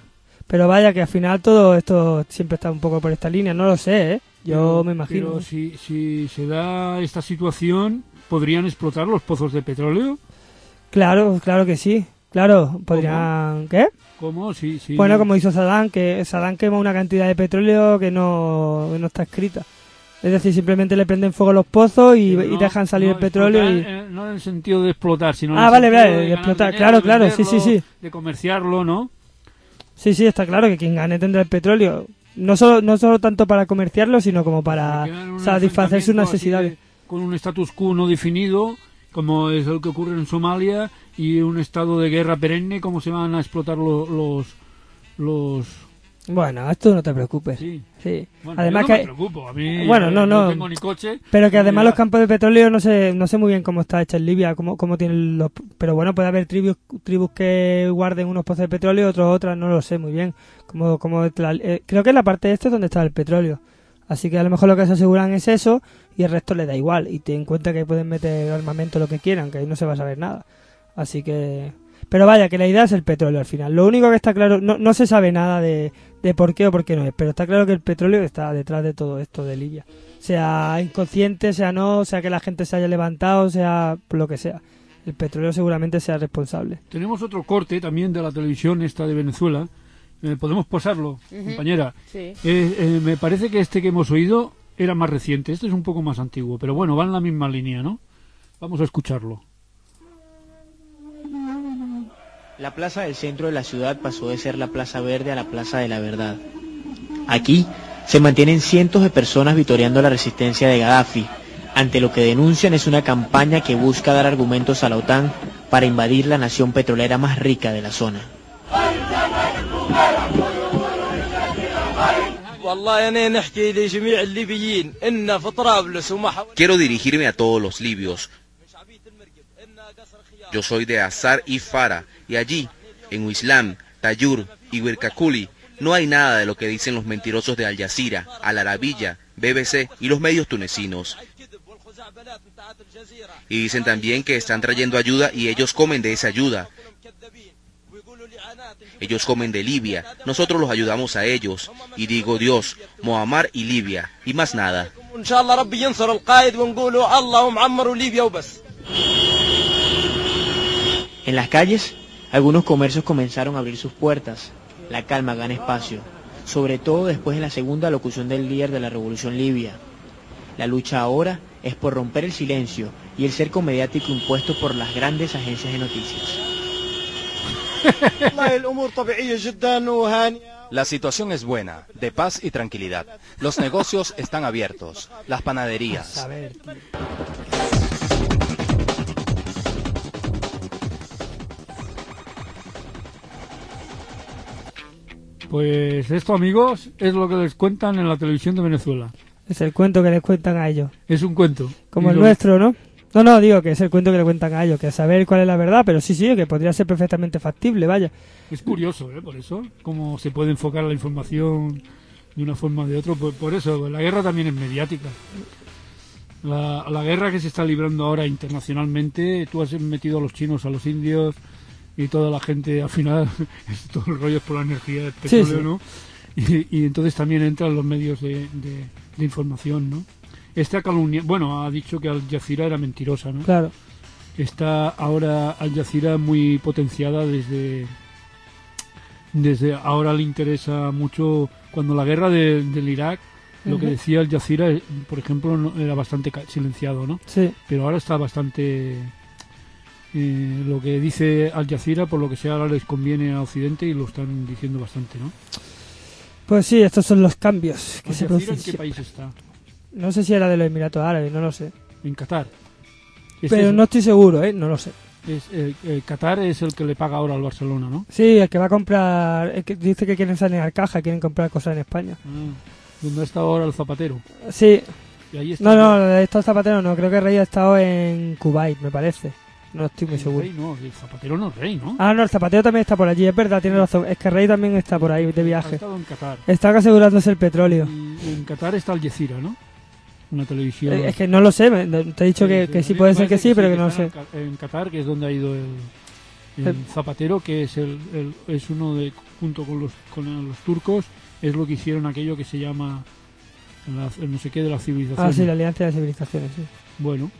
Pero vaya que al final todo esto siempre está un poco por esta línea, no lo sé, ¿eh? Yo pero, me imagino. Pero si, si se da esta situación, ¿podrían explotar los pozos de petróleo? Claro, claro que sí. Claro, podrían... ¿Cómo? ¿Qué? ¿Cómo? Sí, sí. Bueno, como hizo Saddam, que Saddam quemó una cantidad de petróleo que no, que no está escrita. Es decir, simplemente le prenden fuego a los pozos y, no, y dejan salir no el petróleo. Explotar, y... eh, no en el sentido de explotar, sino en ah, el vale, sentido vale, de, de explotar. dinero, Claro, de claro, venderlo, sí, sí, sí. De comerciarlo, ¿no? Sí, sí, está claro que quien gane tendrá el petróleo. No solo, no solo tanto para comerciarlo, sino como para satisfacer sus necesidades. De, con un status quo no definido, como es el que ocurre en Somalia, y un estado de guerra perenne, como se van a explotar lo, los... los Bueno, esto no te preocupes. Sí. Sí. Bueno, además yo no que me preocupo. A mí bueno, no, no. no tengo ni coche. Pero que además los campos de petróleo no sé, no sé muy bien cómo está hecha en Libia, cómo, cómo tienen los, pero bueno, puede haber tribus, tribus que guarden unos pozos de petróleo y otros otras, no lo sé muy bien. Como, como la, eh, creo que en la parte este es donde está el petróleo. Así que a lo mejor lo que se aseguran es eso y el resto le da igual. Y ten en cuenta que pueden meter armamento lo que quieran, que ahí no se va a saber nada. Así que... Pero vaya, que la idea es el petróleo al final. Lo único que está claro, no, no se sabe nada de, de por qué o por qué no es, pero está claro que el petróleo está detrás de todo esto de Libia. Sea inconsciente, sea no, sea que la gente se haya levantado, sea lo que sea. El petróleo seguramente sea responsable. Tenemos otro corte también de la televisión esta de Venezuela. Eh, ¿Podemos posarlo, uh-huh. compañera? Sí. Eh, eh, me parece que este que hemos oído era más reciente. Este es un poco más antiguo, pero bueno, va en la misma línea, ¿no? Vamos a escucharlo. La plaza del centro de la ciudad pasó de ser la Plaza Verde a la Plaza de la Verdad. Aquí se mantienen cientos de personas vitoreando la resistencia de Gaddafi, ante lo que denuncian es una campaña que busca dar argumentos a la OTAN para invadir la nación petrolera más rica de la zona. Quiero dirigirme a todos los libios. Yo soy de Azar y Fara, y allí, en Uislam, Tayur y Wirkakuli, no hay nada de lo que dicen los mentirosos de Al Jazeera, Al Arabiya, B B C y los medios tunecinos. Y dicen también que están trayendo ayuda y ellos comen de esa ayuda. Ellos comen de Libia, nosotros los ayudamos a ellos. Y digo Dios, Muammar y Libia, y más nada. En las calles, algunos comercios comenzaron a abrir sus puertas. La calma gana espacio, sobre todo después de la segunda locución del líder de la revolución libia. La lucha ahora es por romper el silencio y el cerco mediático impuesto por las grandes agencias de noticias. La situación es buena, de paz y tranquilidad. Los negocios están abiertos, las panaderías. A ver, tío. Pues esto, amigos, es lo que les cuentan en la televisión de Venezuela. Es el cuento que les cuentan a ellos. Es un cuento. Como Y el lo- nuestro, ¿no? No, no, digo que es el cuento que le cuentan a ellos, que a saber cuál es la verdad, pero sí, sí, que podría ser perfectamente factible, vaya. Es curioso, ¿eh? Por eso, cómo se puede enfocar la información de una forma o de otra. Por, por eso, la guerra también es mediática. La, la guerra que se está librando ahora internacionalmente, tú has metido a los chinos, a los indios y toda la gente, al final, es todo el rollo es por la energía del Sí, petróleo, sí. ¿no? Y, y entonces también entran los medios de, de, de información, ¿no? Este ha calumniado, bueno, ha dicho que Al Jazeera era mentirosa, ¿no? Claro. Está ahora Al Jazeera muy potenciada desde desde ahora le interesa mucho cuando la guerra de- del Irak, lo que Ujú. decía Al Jazeera, eh, por ejemplo, no- era bastante ca- silenciado, ¿no? Sí. Pero ahora está bastante eh, lo que dice Al Jazeera, por lo que sea, ahora les conviene a Occidente y lo están diciendo bastante, ¿no? Pues sí, estos son los cambios que ¿Al se Jazeera producen. en qué siempre. país está? No sé si era de los Emiratos Árabes, no lo sé. En Qatar. Es Pero eso. no estoy seguro, ¿eh? No lo sé. Es, eh, eh, Qatar es el que le paga ahora al Barcelona, ¿no? Sí, el que va a comprar... el que dice que quieren sanear caja, quieren comprar cosas en España. Ah, donde ha estado ahora el Zapatero. Sí. Y ahí está No, el- no, de estos zapateros no. Creo que Rey ha estado en Kuwait, me parece. No estoy muy el seguro. rey no, el Zapatero no es rey, ¿no? Ah, no, el zapatero también está por allí, es verdad, tiene razón. Es que Rey también está por ahí de Ha viaje. estado en Qatar. Está asegurándose el petróleo. Y en Qatar está Al Jazeera, ¿no? Una televisión. Eh, Es que no lo sé, me- te he dicho que, que sí a mí puede me ser que parece sí, pero que no lo está sé. En Ca- En Qatar, que es donde ha ido el, el El- Zapatero, que es el, el- es uno de, junto con los, con los turcos, es lo que hicieron aquello que se llama la- el no sé qué de la civilización. Ah, sí, la Alianza de Civilizaciones, sí. Bueno,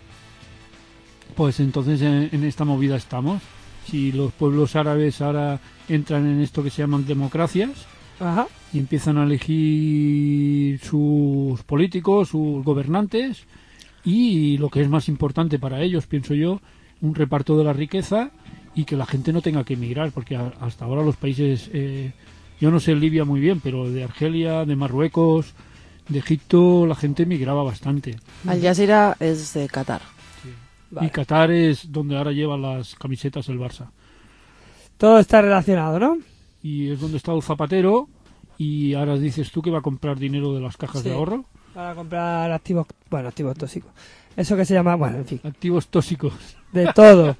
pues entonces en, en esta movida estamos. Si los pueblos árabes ahora entran en esto que se llaman democracias Ajá. y empiezan a elegir sus políticos, sus gobernantes y lo que es más importante para ellos, pienso yo, un reparto de la riqueza y que la gente no tenga que emigrar, porque a- hasta ahora los países, eh, yo no sé Libia muy bien, pero de Argelia, de Marruecos, de Egipto, la gente emigraba bastante. Al Jazeera es de Qatar. Y Qatar es donde ahora lleva las camisetas el Barça. Todo está relacionado, ¿no? Y es donde está el Zapatero. Y ahora dices tú que va a comprar dinero de las cajas Sí. de ahorro. Para comprar activos, bueno, activos tóxicos. Eso que se llama, bueno, en fin, Activos tóxicos. de todo.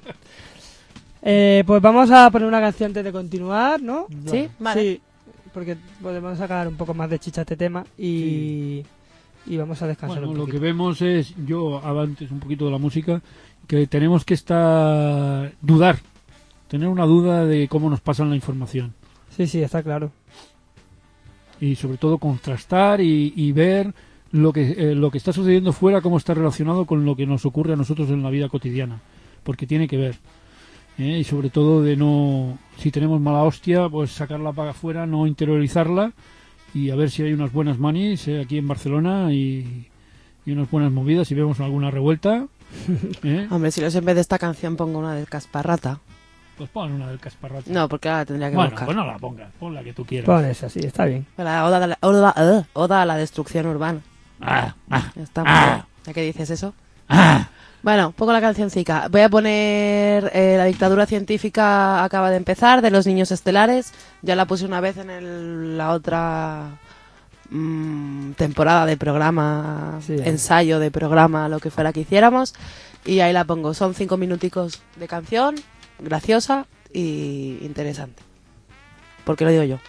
Eh, pues vamos a poner una canción antes de continuar, ¿no? ¿Sí? Vale. Sí, porque podemos sacar un poco más de chicha a este tema y, y vamos a descansar Bueno, un lo que poquito. vemos es, yo antes un poquito de la música, que tenemos que estar, dudar. Tener una duda de cómo nos pasan la información. Sí, sí, está claro. Y sobre todo contrastar y, y ver lo que, eh, lo que está sucediendo fuera, cómo está relacionado con lo que nos ocurre a nosotros en la vida cotidiana. Porque tiene que ver. ¿eh? Y sobre todo de no, si tenemos mala hostia, pues sacarla para afuera, no interiorizarla y a ver si hay unas buenas manis eh, aquí en Barcelona y, y unas buenas movidas y vemos alguna revuelta. ¿eh? Hombre, si los en vez de esta canción pongo una de Casparrata. Pues pon una del Casparrata. No, porque ahora tendría que bueno, buscar. pues no la pongas, pon la que tú quieras. Pon esa, sí, está bien. La oda, a la, oda, eh, oda a la destrucción urbana. Ah, ah, Ya está. Ah. ¿Ya que dices eso? ah. Bueno, pongo la cancioncica. Voy a poner eh, La dictadura científica acaba de empezar, de los niños estelares. Ya la puse una vez en el- la otra mm, temporada de programa, Sí. ensayo de programa, lo que fuera que hiciéramos. Y ahí la pongo. Son cinco minuticos de canción, graciosa y interesante. Porque lo digo yo.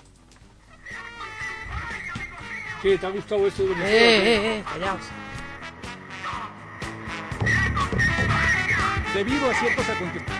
¿Qué? ¿Te ha gustado esto de Eh, Venezuela? eh, eh, callaos. Debido a ciertos acontecimientos.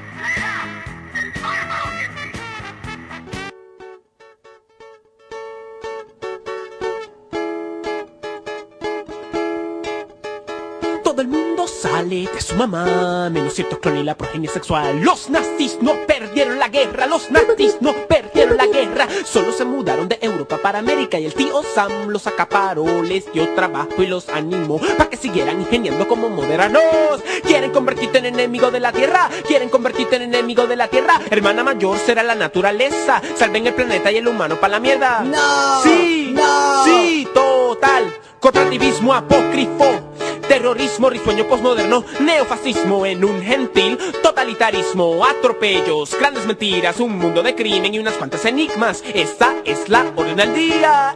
Todo el mundo todo sale de su mamá, menos cierto clon y la progenie sexual. Los nazis no perdieron la guerra, los nazis no perdieron la guerra. Solo se mudaron de Europa para América y el tío Sam los acaparó, les dio trabajo y los animó para que siguieran ingeniando como moderanos. Quieren convertirte en enemigo de la tierra, quieren convertirte en enemigo de la tierra. Hermana mayor será la naturaleza, salven el planeta y el humano para la mierda. No, sí, no, sí, total. Corporativismo apócrifo, terrorismo risueño posmoderno, neofascismo en un gentil totalitarismo, atropellos, grandes mentiras, un mundo de crimen y unas cuantas enigmas. Esa es la orden del día.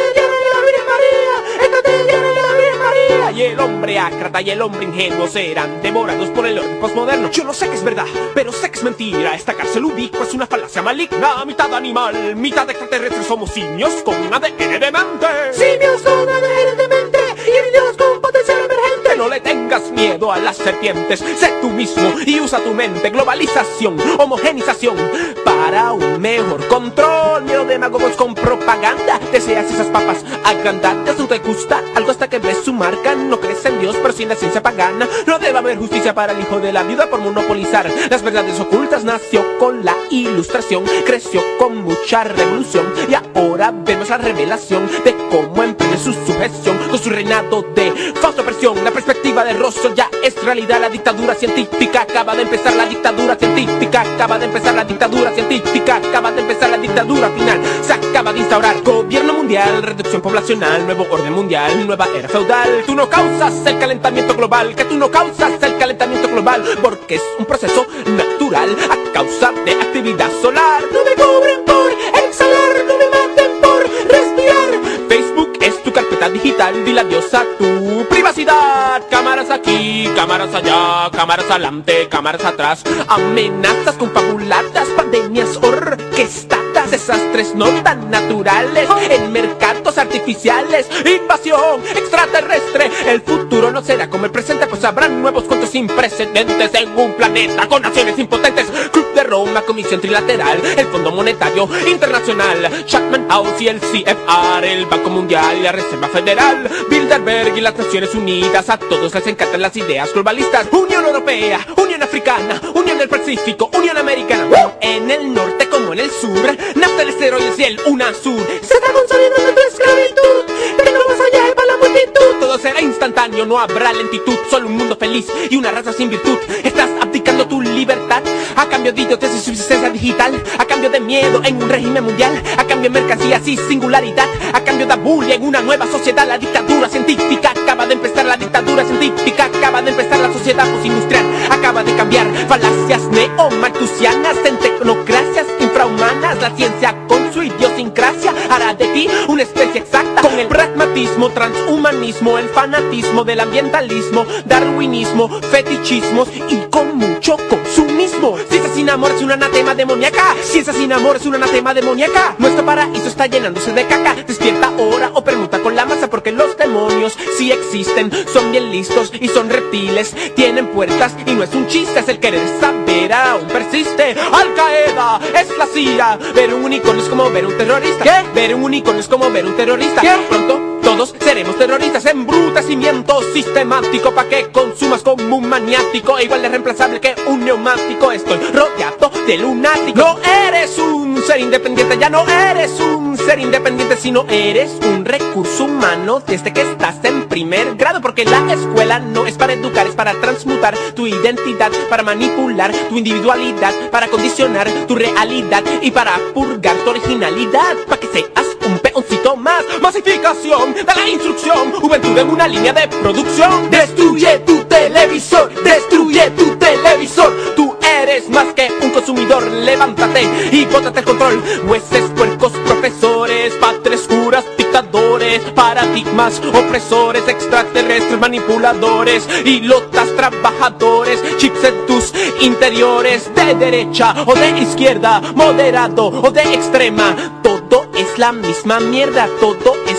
Y el hombre ácrata y el hombre ingenuo serán devorados por el orden postmoderno. Yo no sé qué es verdad, pero sé que es mentira. Esta cárcel ubicua es una falacia maligna. Mitad animal, mitad extraterrestre. Somos simios con A D N de mente. Simios con A D N de mente y Dios con potencial emergente. No le tengas miedo a las serpientes. Sé tú mismo y usa tu mente. Globalización, homogenización para un mejor control. Miedo de demagogos con propaganda. Deseas esas papas agrandadas. No te gusta algo hasta que ves su marca. No crees en Dios, pero sí en la ciencia pagana. No debe haber justicia para el hijo de la viuda por monopolizar las verdades ocultas. Nació con la ilustración, creció con mucha revolución y ahora vemos la revelación de cómo emprende su sujeción con su reinado de falsa opresión. La perspectiva de Rosso ya es realidad. La dictadura científica acaba de empezar. La dictadura científica acaba de empezar. La dictadura científica acaba de empezar. La dictadura final se acaba de instaurar. Gobierno mundial, reducción poblacional, nuevo orden mundial, nueva era feudal. Tú no causas el calentamiento global, que tú no causas el calentamiento global, porque es un proceso natural a causa de actividad solar. No me cobren por exhalar, no me maten por respirar. Facebook es tu carpeta digital, dile adiós a tu privacidad. Cámaras aquí, cámaras allá, cámaras adelante, cámaras atrás. Amenazas confabuladas, pandemias orquestadas, desastres no tan naturales en mercados artificiales, invasión extraterrestre. El futuro no será como el presente, pues habrán nuevos cuentos sin precedentes en un planeta con naciones impotentes. Club de Roma, Comisión Trilateral, el Fondo Monetario Internacional, Chatham House y el C F R, el Banco Mundial y la Reserva Federal, Bilderberg y las Naciones Unidas. A todos les encantan las ideas globalistas. Unión Europea, Unión Africana, Unión del Pacífico, Unión Americana. En el norte como en el sur, nafta, el esteroides y el UNASUR. Se está consolidando tu esclavitud, pero no vas allá y para la multitud. Todo será instantáneo, no habrá lentitud, solo un mundo feliz y una raza sin virtud. Estás abdicando tu libertad a cambio de idiotes y subsistencia digital, a cambio de miedo en un régimen mundial, a cambio de mercancías y singularidad, a cambio de bullying en una nueva sociedad. La dictadura científica acaba de empezar. La dictadura científica acaba de empezar. La sociedad postindustrial acaba de cambiar. Falacias neomalthusianas en tecnocracias infrahumanas. La ciencia con su idiosincrasia hará de ti una especie exacta. Con el pragmatismo, transhumanismo, el fanatismo del ambientalismo, darwinismo, fetichismos y con mucho consumismo. Ciencia sin amor es un anatema demoníaca. Ciencia sin amor es un anatema demoníaca. Nuestro paraíso está llenándose de caca. Despierta ahora o permuta con la masa, porque los demonios sí existen, son bien listos y son reptiles, tienen puertas y no es un chiste. Es el querer saber aún persiste. Al Qaeda es la C I A. Ver un unicornio es como ver un terrorista. ¿Qué? Ver un unicornio es como ver un terrorista. ¿Qué? Pronto todos seremos terroristas. Embrutecimiento sistemático pa' que consumas como un maniático, igual de reemplazable que un neumático. Estoy rodeado de lunáticos. No eres un ser independiente, ya no eres un ser independiente, sino eres un recurso humano desde que estás en primer grado. Porque la escuela no es para educar, es para transmutar tu identidad, para manipular tu individualidad, para condicionar tu realidad y para purgar tu originalidad, para que seas un peoncito más. Masificación de la instrucción, juventud en una línea de producción. Destruye tu televisor, destruye tu televisor. Tú eres más que un consumidor, levántate y bótate el control. Jueces, puercos, profesores, padres, curas, dictadores, paradigmas, opresores, extraterrestres, manipuladores, ilotas, trabajadores, chips en tus interiores, de derecha o de izquierda, moderado o de extrema. Todo es la misma mierda, todo es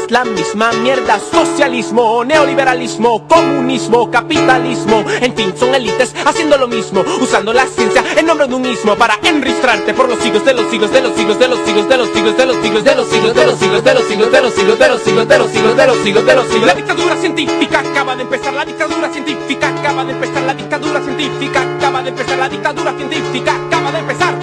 es la misma mierda. Socialismo, neoliberalismo, comunismo, capitalismo, en fin, son élites haciendo lo mismo, usando la ciencia en nombre de un mismo para enristrarte por los siglos de los siglos de los siglos de los siglos de los siglos de los siglos de los siglos de los siglos de los siglos de los siglos de los siglos de los siglos de los siglos de los siglos. La dictadura científica acaba de empezar, la dictadura científica acaba de empezar, la dictadura científica acaba de empezar, la dictadura científica acaba de empezar.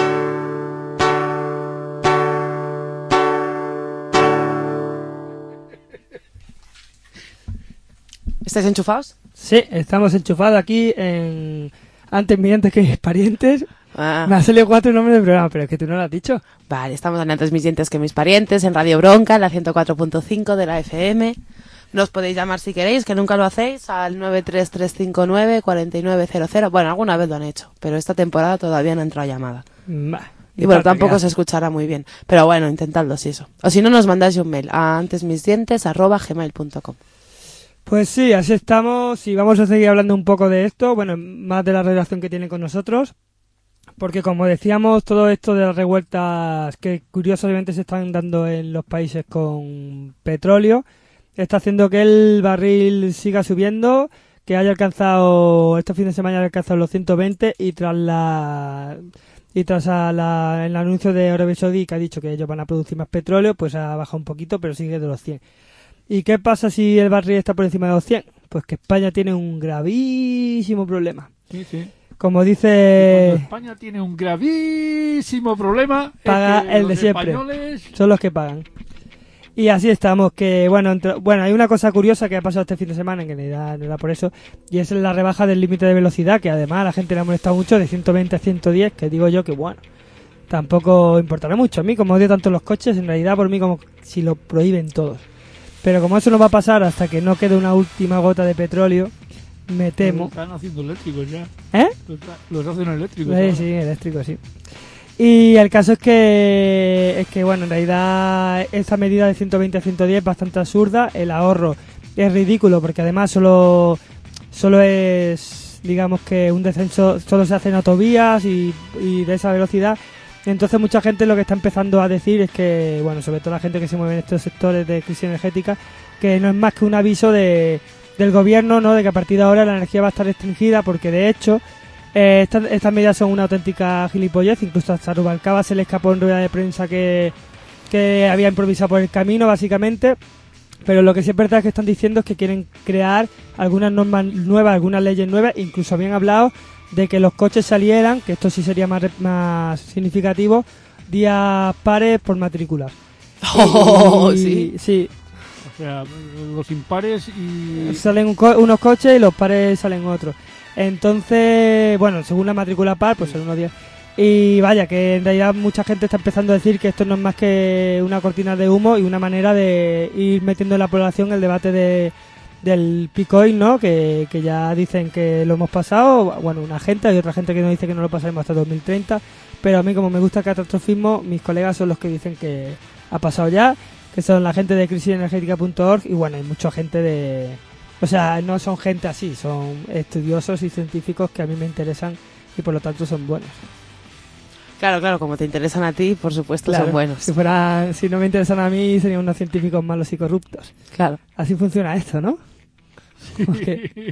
¿Estáis enchufados? Sí, estamos enchufados aquí en Antes Mientes que Mis Parientes. Ah. Me ha salido cuatro nombres de programa, pero es que tú no lo has dicho. Vale, estamos en Antes Mis Dientes que Mis Parientes, en Radio Bronca, en la ciento cuatro punto cinco de la F M. Nos podéis llamar si queréis, que nunca lo hacéis, al nueve tres tres cinco nueve cuatro nueve cero cero. Bueno, alguna vez lo han hecho, pero esta temporada todavía no ha entrado llamada. Bah, y bueno, tampoco se escuchará muy bien. Pero bueno, intentadlo si eso. O si no, nos mandáis un mail a antesmisdientes arroba gmail punto com. Pues sí, así estamos y vamos a seguir hablando un poco de esto, bueno, más de la relación que tienen con nosotros, porque como decíamos, todo esto de las revueltas que curiosamente se están dando en los países con petróleo, está haciendo que el barril siga subiendo, que haya alcanzado, este fin de semana haya alcanzado los ciento veinte y tras la... Y tras a la, el anuncio de Arabia Saudí que ha dicho que ellos van a producir más petróleo, pues ha bajado un poquito, pero sigue de los cien. ¿Y qué pasa si el barril está por encima de los cien? Pues que España tiene un gravísimo problema. Sí, sí. Como dice... Cuando España tiene un gravísimo problema, paga es que el los de siempre. españoles... Son los que pagan. Y así estamos, que bueno, entre, bueno, hay una cosa curiosa que ha pasado este fin de semana, en realidad no era por eso, y es la rebaja del límite de velocidad, que además a la gente le ha molestado mucho, de ciento veinte a ciento diez, que digo yo que bueno, tampoco importará mucho. A mí, como odio tanto los coches, en realidad por mí como si lo prohíben todos. Pero como eso no va a pasar hasta que no quede una última gota de petróleo, me temo... Los están haciendo eléctricos ya. ¿Eh? Los, los hacen eléctricos. Sí, sí, eléctricos, sí. Y el caso es que, es que, bueno, en realidad esta medida de ciento veinte a ciento diez es bastante absurda. El ahorro es ridículo porque además solo, solo es, digamos que un descenso, solo se hace en autovías y, y de esa velocidad. Entonces mucha gente lo que está empezando a decir es que, bueno, sobre todo la gente que se mueve en estos sectores de crisis energética, que no es más que un aviso de, del gobierno, ¿no? De que a partir de ahora la energía va a estar restringida porque de hecho eh, estas, estas medidas son una auténtica gilipollez. Incluso hasta Rubalcaba se le escapó en rueda de prensa que, que había improvisado por el camino básicamente. Pero lo que sí es verdad es que están diciendo es que quieren crear algunas normas nuevas, algunas leyes nuevas. Incluso habían hablado de que los coches salieran, que esto sí sería más, más significativo, días pares por matrículas. Oh, y, sí. Sí. O sea, los impares y... Salen un co unos coches y los pares salen otros. Entonces, bueno, según la matrícula par, pues son unos días. Y vaya, que en realidad mucha gente está empezando a decir que esto no es más que una cortina de humo y una manera de ir metiendo en la población el debate de... del Bitcoin, ¿no? Que, que ya dicen que lo hemos pasado, bueno, una gente, hay otra gente que nos dice que no lo pasaremos hasta dos mil treinta, pero a mí como me gusta el catastrofismo, mis colegas son los que dicen que ha pasado ya, que son la gente de crisis energética punto org y bueno, hay mucha gente de... O sea, no son gente así, son estudiosos y científicos que a mí me interesan y por lo tanto son buenos. Claro, claro, como te interesan a ti, por supuesto, Claro, son buenos. Si fuera, si no me interesan a mí, serían unos científicos malos y corruptos. Claro. Así funciona esto, ¿no? Okay.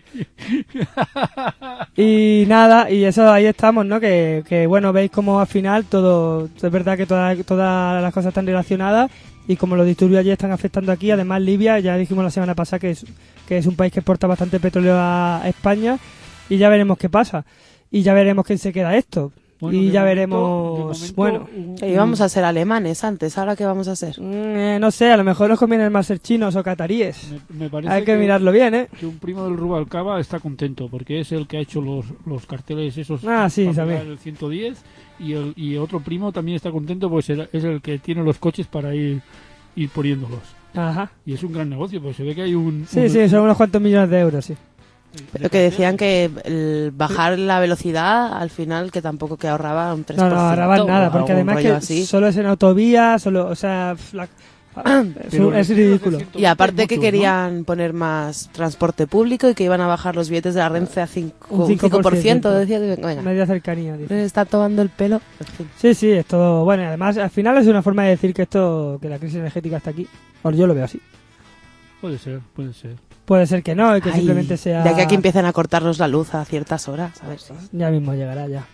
Y nada, y eso ahí estamos, ¿no? Que, que bueno, veis como al final todo, es verdad que todas todas las cosas están relacionadas y como los disturbios allí están afectando aquí, además Libia, ya dijimos la semana pasada que es, que es un país que exporta bastante petróleo a España y ya veremos qué pasa y ya veremos quién se queda esto. Bueno, y ya momento, veremos, momento, bueno... Que íbamos a ser alemanes antes, ¿ahora qué vamos a hacer? Eh, no sé, a lo mejor nos conviene más ser chinos o cataríes. Me, me parece Hay que, que mirarlo bien, ¿eh? Que un primo del Rubalcaba está contento, porque es el que ha hecho los, los carteles esos ah, sí, para el ciento diez, y el y otro primo también está contento, pues es el que tiene los coches para ir, ir poniéndolos. Ajá. Y es un gran negocio, pues se ve que hay un... Sí, un... sí, son unos cuantos millones de euros, sí. Pero que decían que el bajar la velocidad, al final, que tampoco que ahorraba un tres por ciento. No, no ahorraban nada, porque además que así. solo es en autovía, solo, o sea, la, Es, es ridículo. Y aparte que muchos, ¿no? querían poner más transporte público y que iban a bajar los billetes de la Renfe a cinco, Un un cinco por ciento. Decía que, venga, Media cercanía, dice. me está tomando el pelo. En fin. Sí, sí, es todo. Bueno, y además, al final es una forma de decir que esto, que la crisis energética está aquí. Bueno, yo lo veo así. Puede ser, puede ser. Puede ser que no, y que Ay, simplemente sea. De aquí a que empiecen a cortarnos la luz a ciertas horas, a ver si. Ya mismo llegará, ya.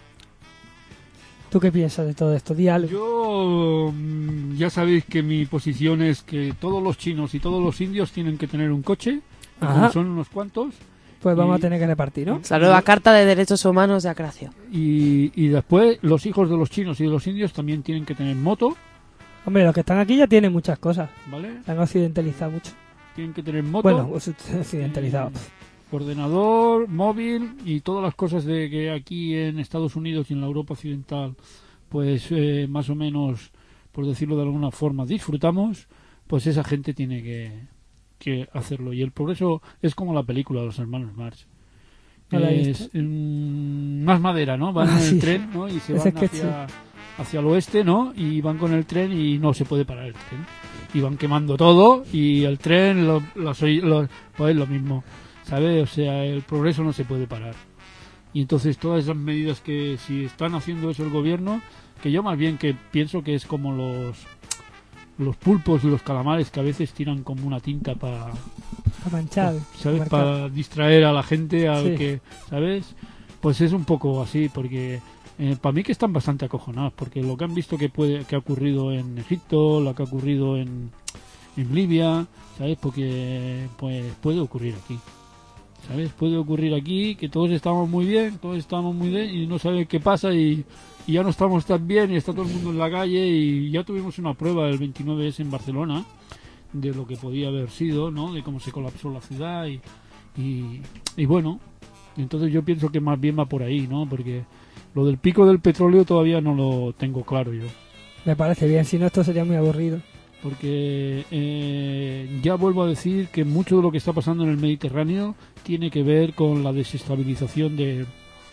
¿Tú qué piensas de todo esto? Di algo. Yo, mm, ya sabéis que mi posición es que todos los chinos y todos los indios tienen que tener un coche, y Ajá. como son unos cuantos, Pues vamos y- a tener que repartir, ¿no? Es la nueva Carta de Derechos Humanos de Acracio. y, y después los hijos de los chinos y de los indios también tienen que tener moto, Hombre, los que están aquí ya tienen muchas cosas. ¿vale? Se han occidentalizado mucho. Tienen que tener moto, Bueno, pues, occidentalizado. ordenador, móvil y todas las cosas de que aquí en Estados Unidos y en la Europa occidental, pues eh, más o menos, por decirlo de alguna forma, disfrutamos, pues esa gente tiene que, que hacerlo. Y el progreso es como la película de los hermanos Marx. No la he Es visto. mm, más madera, ¿no? Van Ah, en el sí. tren, ¿no? Y se Ese van sketch, hacia, hacia el oeste, ¿no? Y van con el tren y no se puede parar el tren. Y van quemando todo y el tren, lo, lo, lo- pues es lo mismo, ¿sabes? O sea, el progreso no se puede parar. Y entonces todas esas medidas que si están haciendo eso el gobierno, que yo más bien que pienso que es como los los pulpos y los calamares que a veces tiran como una tinta para Para manchar. ¿sabes? marcar. Para distraer a la gente, al Sí. que, ¿sabes? Pues es un poco así, porque eh, para mí que están bastante acojonados, porque lo que han visto que puede que ha ocurrido en Egipto, lo que ha ocurrido en, en Libia, ¿sabes? Porque pues puede ocurrir aquí, ¿sabes? Puede ocurrir aquí, que todos estamos muy bien, todos estamos muy bien y no saben qué pasa y, y ya no estamos tan bien y está todo el mundo en la calle y ya tuvimos una prueba el veintinueve ese en Barcelona de lo que podía haber sido, ¿no? De cómo se colapsó la ciudad y, y, y bueno, entonces yo pienso que más bien va por ahí, ¿no? Porque lo del pico del petróleo todavía no lo tengo claro yo. Me parece bien, si no esto sería muy aburrido. Porque eh, ya vuelvo a decir que mucho de lo que está pasando en el Mediterráneo tiene que ver con la desestabilización de...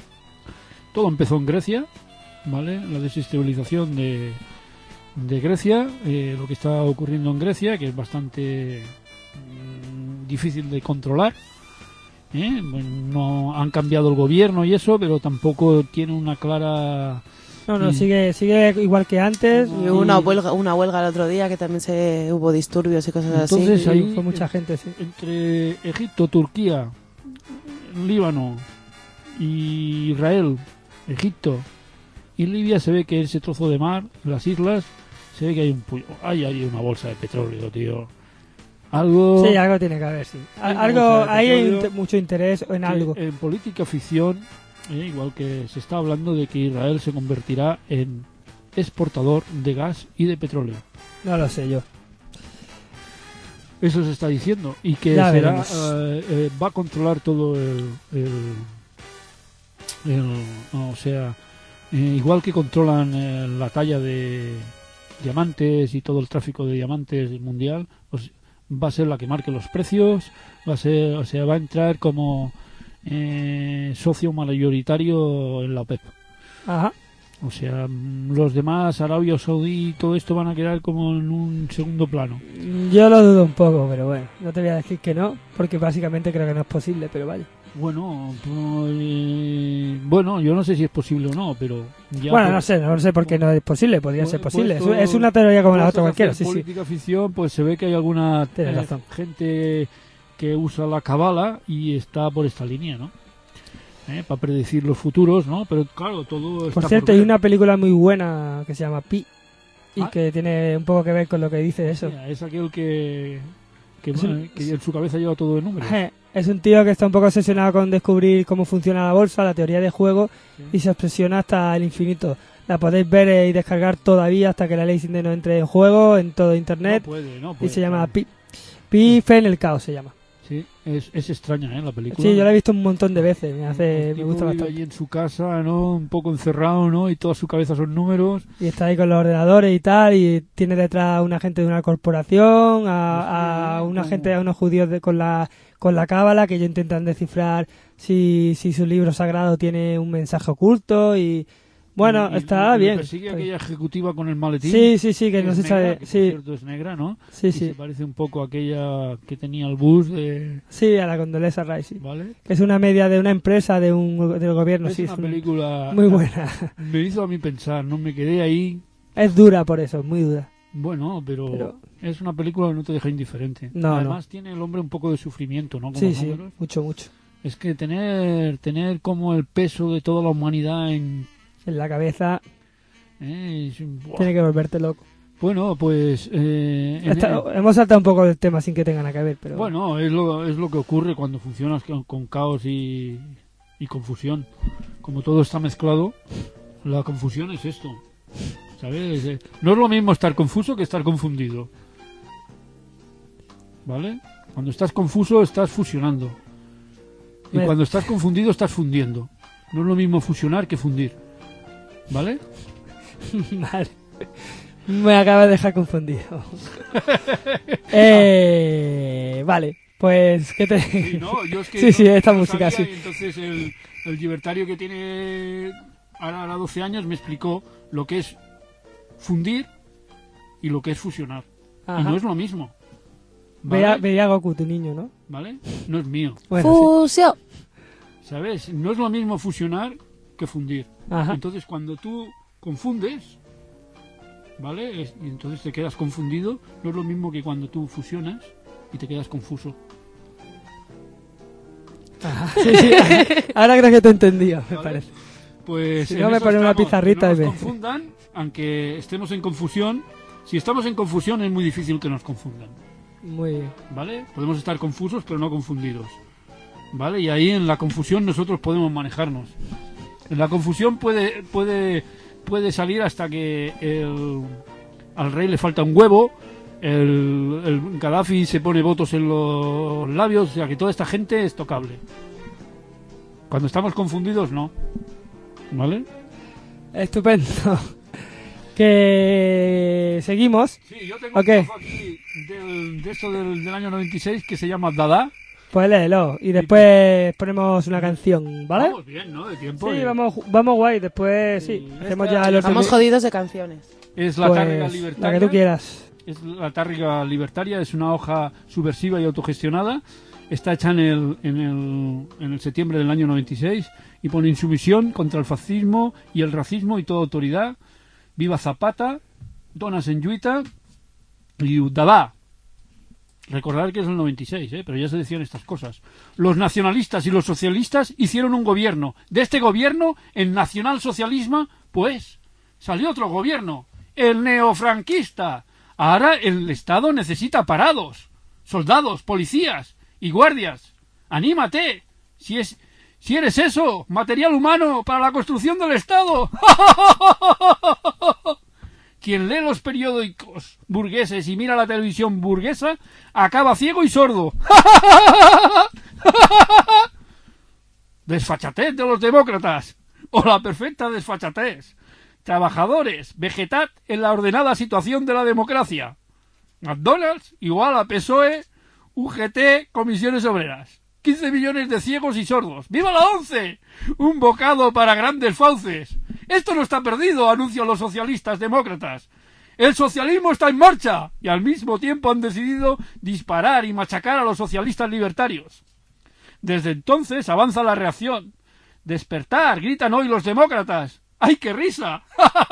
Todo empezó en Grecia, ¿vale? La desestabilización de, de Grecia, eh, lo que está ocurriendo en Grecia, que es bastante mm, difícil de controlar. ¿eh? Bueno, no han cambiado el gobierno y eso, pero tampoco tiene una clara... No, no, y- sigue sigue igual que antes. Y hubo una huelga, una huelga el otro día que también se hubo disturbios y cosas Entonces, así. ahí- Fue mucha gente, sí. entre Egipto, Turquía, Líbano y Israel, Egipto y Libia se ve que ese trozo de mar, las islas, se ve que hay un pu- hay, hay una bolsa de petróleo, tío. Algo Sí, algo tiene que haber, sí. Hay A- Algo, mucho de ahí hay petróleo int- mucho interés en que algo. en política ficción, eh, igual que se está hablando de que Israel se convertirá en exportador de gas y de petróleo. No lo sé yo. Eso se está diciendo y que Ya será, veremos. eh, eh, va a controlar todo el, el, el- no, o sea, eh, igual que controlan eh, la talla de diamantes y todo el tráfico de diamantes mundial, pues va a ser la que marque los precios, va a ser, o sea, va a entrar como eh, socio mayoritario en la OPEP. Ajá. O sea, mm, los demás, Arabia Saudí y todo esto van a quedar como en un segundo plano. Yo lo dudo un poco, pero bueno, no te voy a decir que no, porque básicamente creo que no es posible, pero vaya. Bueno, pues, eh, bueno, yo no sé si es posible o no, pero ya bueno, por- no sé, no sé por qué no es posible, podría por- ser posible. puesto- es, es una teoría como la puestos otra a cualquiera, hacer sí, sí. política ficción, pues se ve que hay alguna Tienes eh, razón. gente que usa la cabala y está por esta línea, ¿no? Eh, para predecir los futuros, ¿no? Pero claro, todo está Por cierto, hay ver. una película muy buena que se llama Pi, y Ah. que tiene un poco que ver con lo que dice eso. Mira, es aquel que que, Es un- que en su cabeza lleva todo de números. Je, Es un tío que está un poco obsesionado con descubrir cómo funciona la bolsa, la teoría de juego, Sí. y se obsesiona hasta el infinito. La podéis ver eh, y descargar todavía hasta que la ley Sinde no entre en juego en todo internet, No puede, no y puede, se llama claro. Pi. Pi Fe en el caos se llama. Sí, es, es extraña, ¿eh? La película. Sí, yo la he visto un montón de veces, me El hace, me tipo gusta vive bastante. allí en su casa, ¿no? Un poco encerrado, ¿no? Y toda su cabeza son números. Y está ahí con los ordenadores y tal, y tiene detrás a una gente de una corporación, a, a una como- gente, a unos judíos de, con la con la cábala, que ellos intentan descifrar si, si su libro sagrado tiene un mensaje oculto, y Bueno, y, está y, bien. Y persigue a aquella ejecutiva con el maletín. Sí, sí, sí, que no se negra, sabe. que Sí. por cierto es negra, ¿no? Sí, y sí. se parece un poco a aquella que tenía el bus de... Sí, a la Condoleezza Rice, sí. ¿Vale? Que es una media de una empresa de un, del gobierno, Es sí. una es un- película... muy buena. Me hizo a mí pensar, ¿no? Me quedé ahí... Es dura por eso, muy dura. Bueno, pero, Pero- es una película que no te deja indiferente. No, Además tiene el hombre un poco de sufrimiento, ¿no? Como Sí, sí, números. mucho, mucho. Es que tener tener como el peso de toda la humanidad en... En la cabeza eh, es un- buah. tiene que volverte loco. Bueno, pues... eh, en Esta- el- hemos saltado un poco del tema sin que tenga nada que ver, pero... Bueno, es lo, es lo que ocurre cuando funcionas con, con caos y, y confusión. Como todo está mezclado, la confusión es esto. ¿Sabes? Eh, No es lo mismo estar confuso que estar confundido. ¿Vale? Cuando estás confuso estás fusionando. Y Me- cuando estás confundido estás fundiendo. No es lo mismo fusionar que fundir. ¿Vale? Vale. Me acaba de dejar confundido. eh, vale, pues, ¿qué te...? Sí, no, yo es que sí, no- sí, esta no música, sabía, sí. y entonces el, el libertario que tiene ahora, ahora doce años me explicó lo que es fundir y lo que es fusionar. Ajá. Y no es lo mismo. ¿Vale? Veía, veía a Goku, tu niño, ¿no? ¿Vale? No es mío. Bueno, Fusión. ¿Sabes? No es lo mismo fusionar que fundir. Ajá. Entonces cuando tú confundes, ¿vale? Es- y entonces te quedas confundido, no es lo mismo que cuando tú fusionas y te quedas confuso. sí, sí. Ahora creo que te he entendido, me ¿Vale? parece. Pues Si en no, me eso pone una estamos, pizarrita que y no ve. nos confundan, aunque estemos en confusión. Si estamos en confusión es muy difícil que nos confundan, Muy bien. ¿vale? Podemos estar confusos pero no confundidos, ¿vale? Y ahí en la confusión nosotros podemos manejarnos. En la confusión puede puede puede salir hasta que el, al rey le falta un huevo, el, el Gaddafi se pone votos en los labios, o sea que toda esta gente es tocable. Cuando estamos confundidos no, ¿vale? Estupendo. Que seguimos. Sí, yo tengo Ok. un trozo aquí del- de esto del, del año noventa y seis que se llama Dada. Pues léelo. Y después ponemos una canción, ¿vale? Vamos bien, ¿no? De tiempo. Sí, eh. vamos, vamos guay. Después, sí. Sí, Hacemos esta- ya los Estamos temi- jodidos de canciones. Es la pues, tárrega la libertaria. que tú quieras. Es la tárrega libertaria, es una hoja subversiva y autogestionada. Está hecha en el, en el, en el septiembre del año noventa y seis y pone insumisión contra el fascismo y el racismo y toda autoridad. Viva Zapata, Donas en Yuita y Dada. Recordad que es el noventa y seis, ¿eh? Pero ya se decían estas cosas. Los nacionalistas y los socialistas hicieron un gobierno. De este gobierno, el nacionalsocialismo, pues, salió otro gobierno, el neofranquista. Ahora el Estado necesita parados, soldados, policías y guardias. ¡Anímate! Si es, si eres eso, material humano para la construcción del Estado. Quien lee los periódicos burgueses y mira la televisión burguesa acaba ciego y sordo. Desfachatez de los demócratas, o la perfecta desfachatez. Trabajadores, vegetad en la ordenada situación de la democracia. McDonald's igual a P S O E, U G T, Comisiones Obreras. quince millones de ciegos y sordos. ¡Viva la ONCE! Un bocado para grandes fauces. Esto no está perdido, anuncian los socialistas demócratas. El socialismo está en marcha y al mismo tiempo han decidido disparar y machacar a los socialistas libertarios. Desde entonces avanza la reacción. Despertar, gritan hoy los demócratas. ¡Ay, qué risa!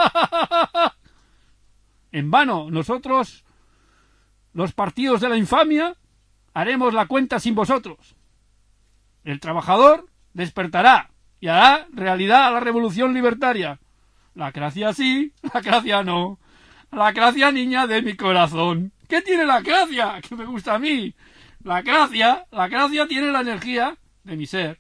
En vano, nosotros, los partidos de la infamia, haremos la cuenta sin vosotros. El trabajador despertará y hará realidad la revolución libertaria. La gracia sí, la gracia no. La gracia niña de mi corazón. ¿Qué tiene la gracia? Que me gusta a mí. La gracia, la gracia tiene la energía de mi ser.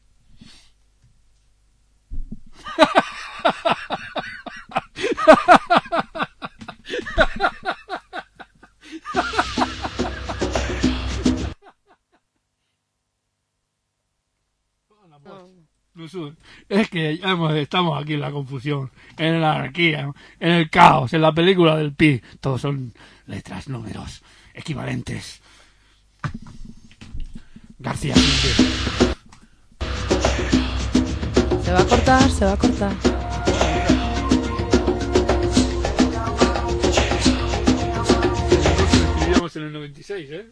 Es que ya hemos- estamos aquí en la confusión, en la anarquía, en el caos, en la película del Pi. Todos son letras, números, equivalentes. García Quinde. Se va a cortar, se va a cortar. en el noventa y seis, ¿eh?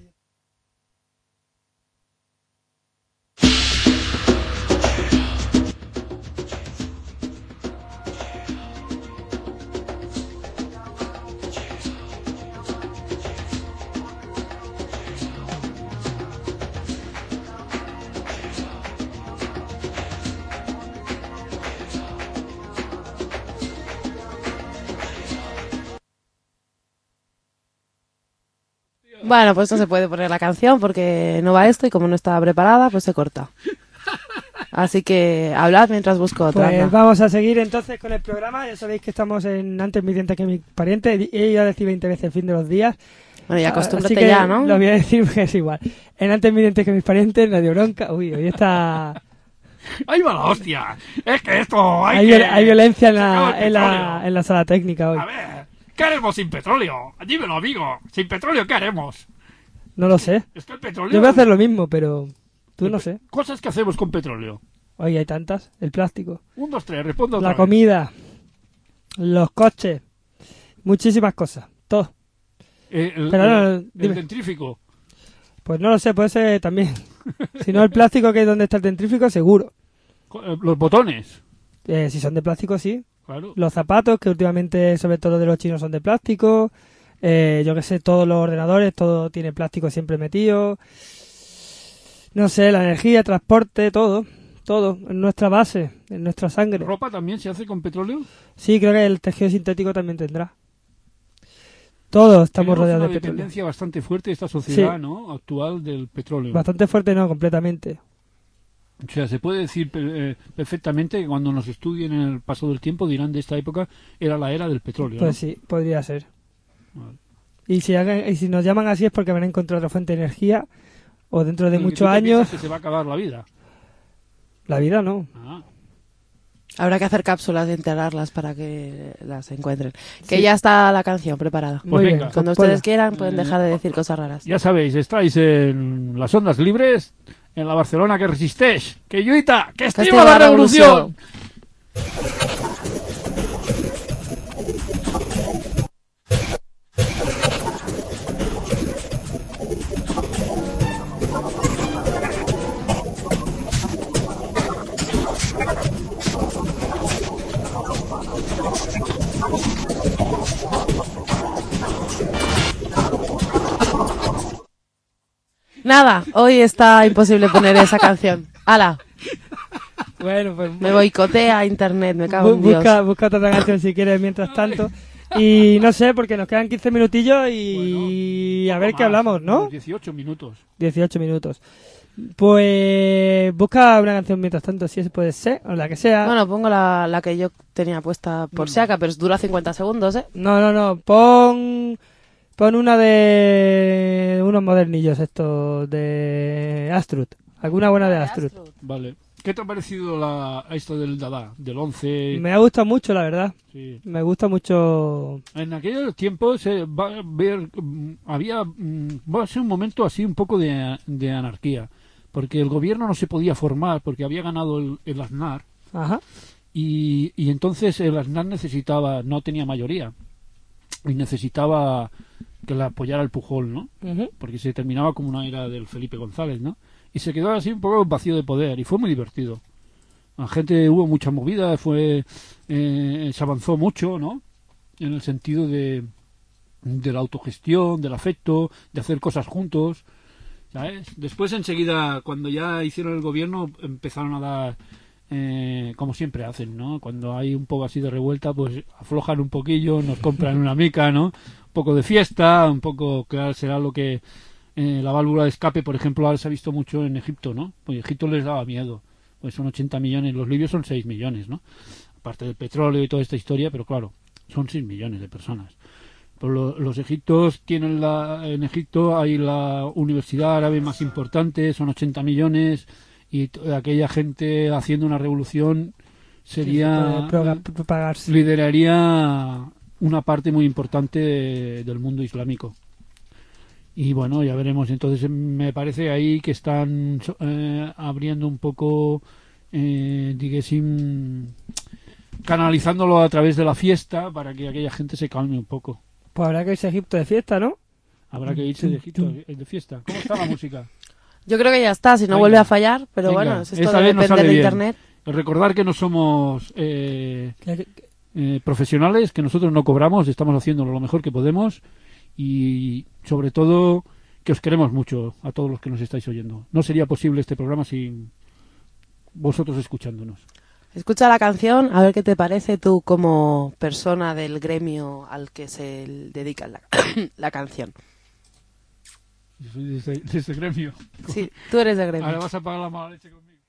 Bueno, pues no se puede poner la canción porque no va esto y como no estaba preparada, pues se corta. Así que hablad mientras busco otra. Pues vamos a seguir entonces con el programa. Ya sabéis que estamos en Antes mi diente que mi pariente. He ido a decir veinte veces el fin de los días. Bueno, ya acostúmbrate Así que ya, ¿no? Lo voy a decir porque es igual. En Antes mi diente que mis parientes, nadie bronca. Uy, hoy está... ¡Ahí va la hostia! Es que esto hay, hay, que... hay violencia en la, Se acaba el en, la, petróleo. en la sala técnica hoy. A ver, ¿qué haremos sin petróleo? Dímelo, amigo. Sin petróleo, ¿qué haremos? No lo sé. Es que el petróleo... Yo voy a hacer lo mismo, pero tú no sé. Cosas que hacemos con petróleo. Oye, hay tantas. El plástico. Un, dos, tres, respondo otra La vez. comida. Los coches. Muchísimas cosas. Todo. Eh, el, Pero no, el, dime. el dentrífico. Pues no lo sé, puede ser también. Si no el plástico, que es donde está el dentrífico, seguro. Los botones. Eh, si son de plástico, sí. Claro. Los zapatos, que últimamente, sobre todo de los chinos, son de plástico. Eh, yo que sé, todos los ordenadores, todo tiene plástico siempre metido. No sé, la energía, transporte, todo. Todo. En nuestra base, en nuestra sangre. ¿Ropa también se hace con petróleo? Sí, creo que el tejido sintético también tendrá. Todos estamos Tenemos rodeados una de petróleo. dependencia bastante fuerte de esta sociedad, Sí. ¿no? Actual del petróleo. Bastante fuerte, no, completamente. O sea, se puede decir eh, perfectamente que cuando nos estudien en el paso del tiempo dirán de esta época era la era del petróleo. Pues ¿no? sí, podría ser. Vale. Y si, hagan- y si nos llaman así es porque van a encontrar otra fuente de energía o dentro de Pero que muchos tú te años... piensas que se va a acabar la vida. La vida no. Ah. Habrá que hacer cápsulas y enterrarlas para que las encuentren. Que Sí. ya está la canción preparada. Pues venga. bien. Cuando pues ustedes ponla. quieran pueden Eh, dejar de decir cosas raras. Ya sabéis, estáis en las ondas libres, en la Barcelona que resisteix, que lluita, que estima estima la la revolución. Nada, hoy está imposible poner esa canción. ¡Hala! Bueno, pues Me boicotea internet, me cago bu- en Dios. busca, busca otra canción si quieres mientras tanto. Y no sé, porque nos quedan quince minutillos y Bueno, a ver poco qué más, hablamos, ¿no? unos dieciocho minutos. dieciocho minutos. Pues busca una canción mientras tanto, si eso puede ser, o la que sea. Bueno, pongo la, la que yo tenía puesta por si acaso, pero dura cincuenta segundos, ¿eh? No, no, no, pon pon una de unos modernillos estos de Astrud. Alguna buena de Astrud. Vale. ¿Qué te ha parecido la, esto del Dada, del once? Me ha gustado mucho, la verdad. Sí. Me gusta mucho. En aquellos tiempos eh, va a ver, mm, había, mm, va a ser un momento así un poco de, de anarquía, porque el gobierno no se podía formar porque había ganado el, el Aznar Ajá. y, y entonces el Aznar necesitaba, no tenía mayoría y necesitaba que la apoyara el Pujol, ¿no? Ujú. Porque se terminaba como una era del Felipe González, ¿no? Y se quedó así un poco vacío de poder y fue muy divertido. La gente, hubo mucha movida, fue eh, se avanzó mucho, ¿no? En el sentido de, de la autogestión, del afecto, de hacer cosas juntos, ¿sabes? Después enseguida, cuando ya hicieron el gobierno, empezaron a dar, eh, como siempre hacen, ¿no? Cuando hay un poco así de revuelta, pues aflojan un poquillo, nos compran una mica, ¿no? Un poco de fiesta, un poco, claro, será lo que... Eh, la válvula de escape, por ejemplo, ahora se ha visto mucho en Egipto, ¿no? Pues Egipto les daba miedo. Pues son ochenta millones, los libios son seis millones, ¿no? Aparte del petróleo y toda esta historia, pero claro, son seis millones de personas. Pero lo, los egiptos tienen la, en Egipto hay la universidad árabe más importante, son ochenta millones, y t- aquella gente haciendo una revolución sería, Sí, puede proga- propagarse. lideraría una parte muy importante de- del mundo islámico. Y bueno, ya veremos. Entonces me parece ahí que están eh, abriendo un poco, eh, diguéssim, canalizándolo a través de la fiesta para que aquella gente se calme un poco. Pues habrá que irse a Egipto de fiesta, ¿no? Habrá que irse de Egipto de fiesta. ¿Cómo está la música? Yo creo que ya está, si no Venga. vuelve a fallar, pero Venga, bueno, esto esta debe vez nos depender sale de bien. internet. Recordar que no somos eh, eh, profesionales, que nosotros no cobramos, estamos haciendo lo mejor que podemos y sobre todo que os queremos mucho a todos los que nos estáis oyendo. No sería posible este programa sin vosotros escuchándonos. Escucha la canción, a ver qué te parece tú como persona del gremio al que se dedica la, la canción. Yo soy de ese, de ese gremio. Sí, tú eres de gremio. Ahora vas a pagar la mala leche conmigo.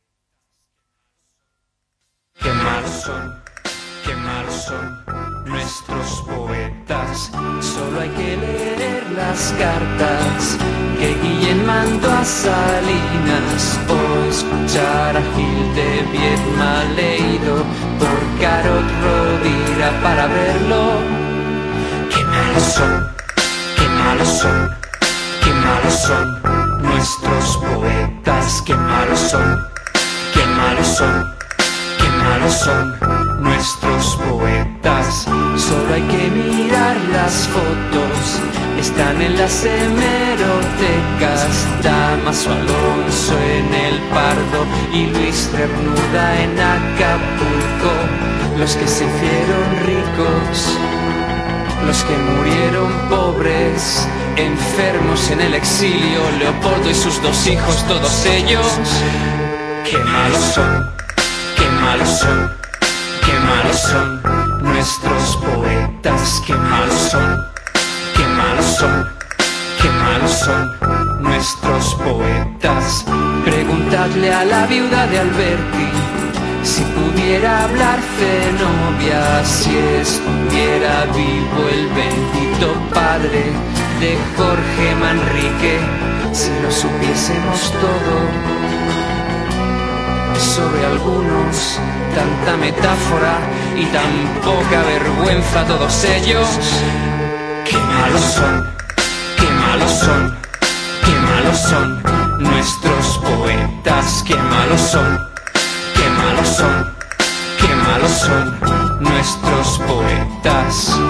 Qué malos son, qué malos son nuestros poetas. Solo hay que leer las cartas que Guillén mandó a Salinas, o escuchar a Gil de Viedma leído por Carot Rovira para verlo. Qué malos son, qué malos son, qué malos son nuestros poetas. Qué malos son, qué malos son. Qué malos son nuestros poetas. Solo hay que mirar las fotos, están en las hemerotecas. Damaso Alonso en el Pardo y Luis Cernuda en Acapulco. Los que se hicieron ricos, los que murieron pobres, enfermos en el exilio. Leopoldo y sus dos hijos, todos ellos. Qué malos son. Qué malos son, qué malos son nuestros poetas. Qué malos son, qué malos son, qué malos son nuestros poetas. Preguntadle a la viuda de Alberti si pudiera hablar Zenobia, si estuviera vivo el bendito padre de Jorge Manrique. Si lo supiésemos todo sobre algunos, tanta metáfora y tan poca vergüenza todos ellos. Qué malos son, qué malos son, qué malos son nuestros poetas. Qué malos son, qué malos son, qué malos son nuestros poetas.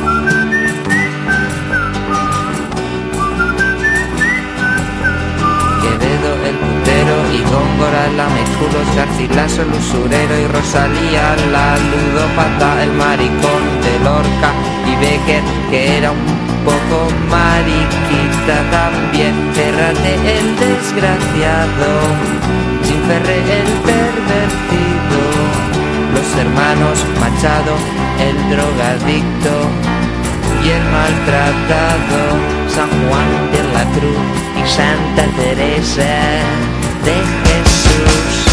Quevedo el putero y Góngora Lameculos, Garcilaso el usurero y Rosalía la ludópata, el maricón de Lorca y Becker que era un poco mariquita también. Ferrate el desgraciado, Chinferre el pervertido, los hermanos Machado el drogadicto y el maltratado, San Juan de la Cruz y Santa Teresa de Jesús.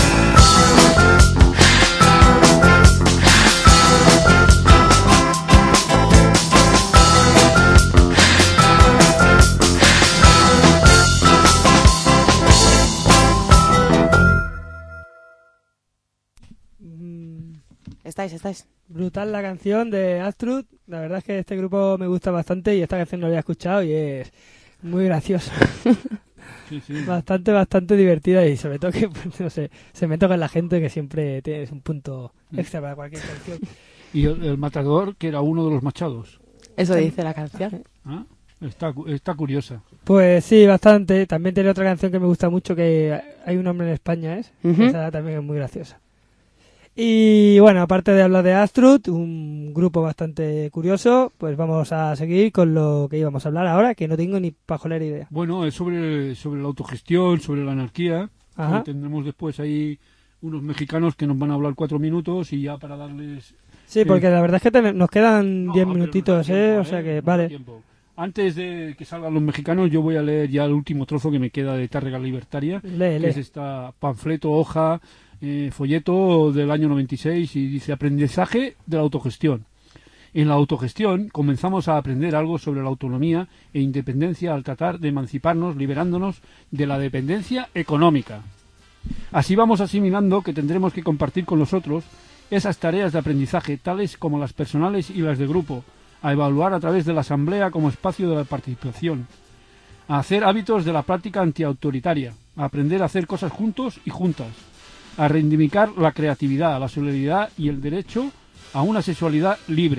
Estáis, estáis. Brutal la canción de Astrud. La verdad es que este grupo me gusta bastante y esta canción no la había escuchado y es muy graciosa. Sí, sí. Bastante, bastante divertida y sobre todo que, no sé, se me toca en la gente que siempre tienes un punto extra para cualquier canción. Y el, el matador, que era uno de los machados. Eso dice la canción. ¿Ah? Está, está curiosa. Pues sí, bastante. También tiene otra canción que me gusta mucho, que hay un hombre en España, ¿es? Uh-huh. Esa también es muy graciosa. Y bueno, aparte de hablar de Astrud, un grupo bastante curioso, pues vamos a seguir con lo que íbamos a hablar ahora, que no tengo ni pajolera idea. Bueno, es sobre, sobre la autogestión, sobre la anarquía. Ajá. Tendremos después ahí unos mexicanos que nos van a hablar cuatro minutos y ya para darles... Sí, porque eh, la verdad es que ten- nos quedan no, diez pero minutitos, nos da ¿eh? tiempo, O sea ¿eh? que, Nos da vale. tiempo. Antes de que salgan los mexicanos, yo voy a leer ya el último trozo que me queda de Tárrega Libertaria, Lee, que lee. es esta panfleto, hoja, eh, folleto del año noventa y seis, y dice: aprendizaje de la autogestión. En la autogestión comenzamos a aprender algo sobre la autonomía e independencia al tratar de emanciparnos, liberándonos de la dependencia económica. Así vamos asimilando que tendremos que compartir con los otros esas tareas de aprendizaje, tales como las personales y las de grupo, a evaluar a través de la asamblea como espacio de la participación, a hacer hábitos de la práctica antiautoritaria, a aprender a hacer cosas juntos y juntas, a reivindicar la creatividad, la solidaridad y el derecho a una sexualidad libre,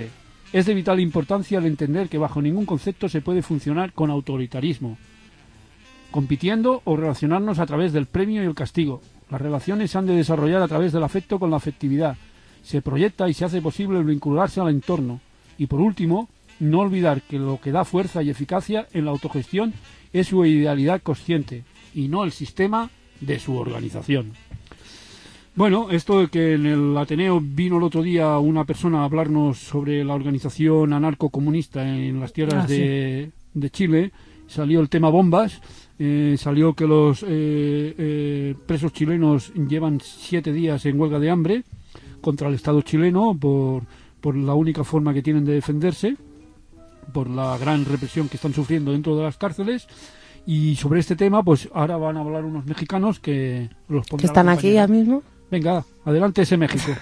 Es de vital importancia el entender que bajo ningún concepto se puede funcionar con autoritarismo, compitiendo o relacionarnos a través del premio y el castigo. Las relaciones se han de desarrollar a través del afecto con la afectividad. Se proyecta y se hace posible el vincularse al entorno. Y por último, no olvidar que lo que da fuerza y eficacia en la autogestión es su idealidad consciente y no el sistema de su organización. Bueno, esto de que en el Ateneo vino el otro día una persona a hablarnos sobre la organización anarcocomunista en las tierras ah, de, sí. de Chile, salió el tema bombas, eh, salió que los eh, eh, presos chilenos llevan siete días en huelga de hambre contra el Estado chileno por, por la única forma que tienen de defenderse, por la gran represión que están sufriendo dentro de las cárceles. Y sobre este tema, pues ahora van a hablar unos mexicanos que los pondrán. ¿Que están aquí ya mismo? Venga, adelante ese México.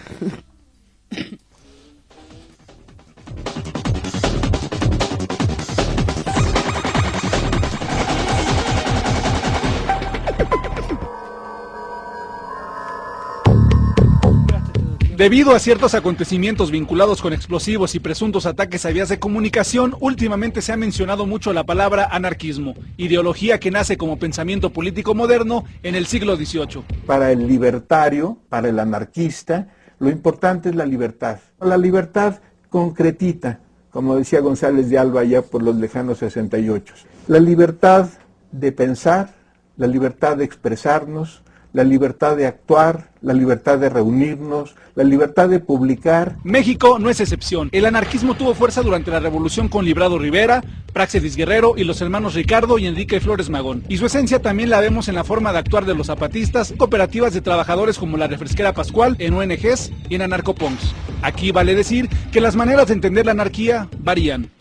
Debido a ciertos acontecimientos vinculados con explosivos y presuntos ataques a vías de comunicación, últimamente se ha mencionado mucho la palabra anarquismo, ideología que nace como pensamiento político moderno en el siglo dieciocho. Para el libertario, para el anarquista, lo importante es la libertad. La libertad concretita, como decía González de Alba ya por los lejanos sesenta y ocho. La libertad de pensar, la libertad de expresarnos, la libertad de actuar, la libertad de reunirnos, la libertad de publicar. México no es excepción. El anarquismo tuvo fuerza durante la revolución con Librado Rivera, Práxedis Guerrero y los hermanos Ricardo y Enrique Flores Magón. Y su esencia también la vemos en la forma de actuar de los zapatistas, cooperativas de trabajadores como la Refresquera Pascual, en O N Ges y en anarcopunks. Aquí vale decir que las maneras de entender la anarquía varían.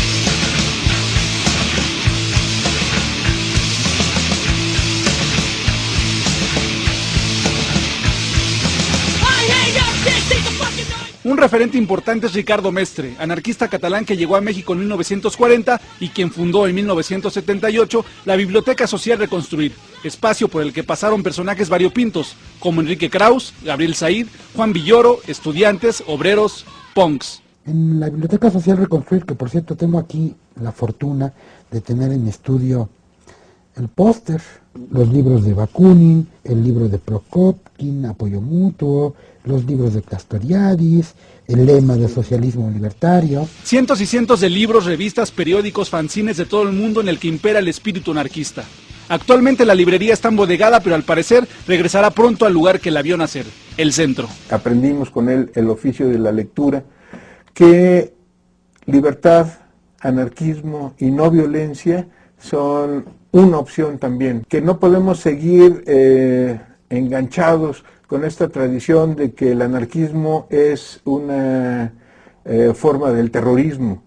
Un referente importante es Ricardo Mestre, anarquista catalán que llegó a México en mil novecientos cuarenta y quien fundó en mil novecientos setenta y ocho la Biblioteca Social Reconstruir, espacio por el que pasaron personajes variopintos como Enrique Kraus, Gabriel Said, Juan Villoro, estudiantes, obreros, punks. En la Biblioteca Social Reconstruir, que por cierto tengo aquí la fortuna de tener en mi estudio el póster, los libros de Bakunin, el libro de Prokopkin, Apoyo Mutuo, los libros de Castoriadis, el lema del socialismo libertario. Cientos y cientos de libros, revistas, periódicos, fanzines de todo el mundo en el que impera el espíritu anarquista. Actualmente la librería está embodegada, pero al parecer regresará pronto al lugar que la vio nacer, el centro. Aprendimos con él el oficio de la lectura, que libertad, anarquismo y no violencia son una opción también, que no podemos seguir eh, enganchados con esta tradición de que el anarquismo es una eh, forma del terrorismo.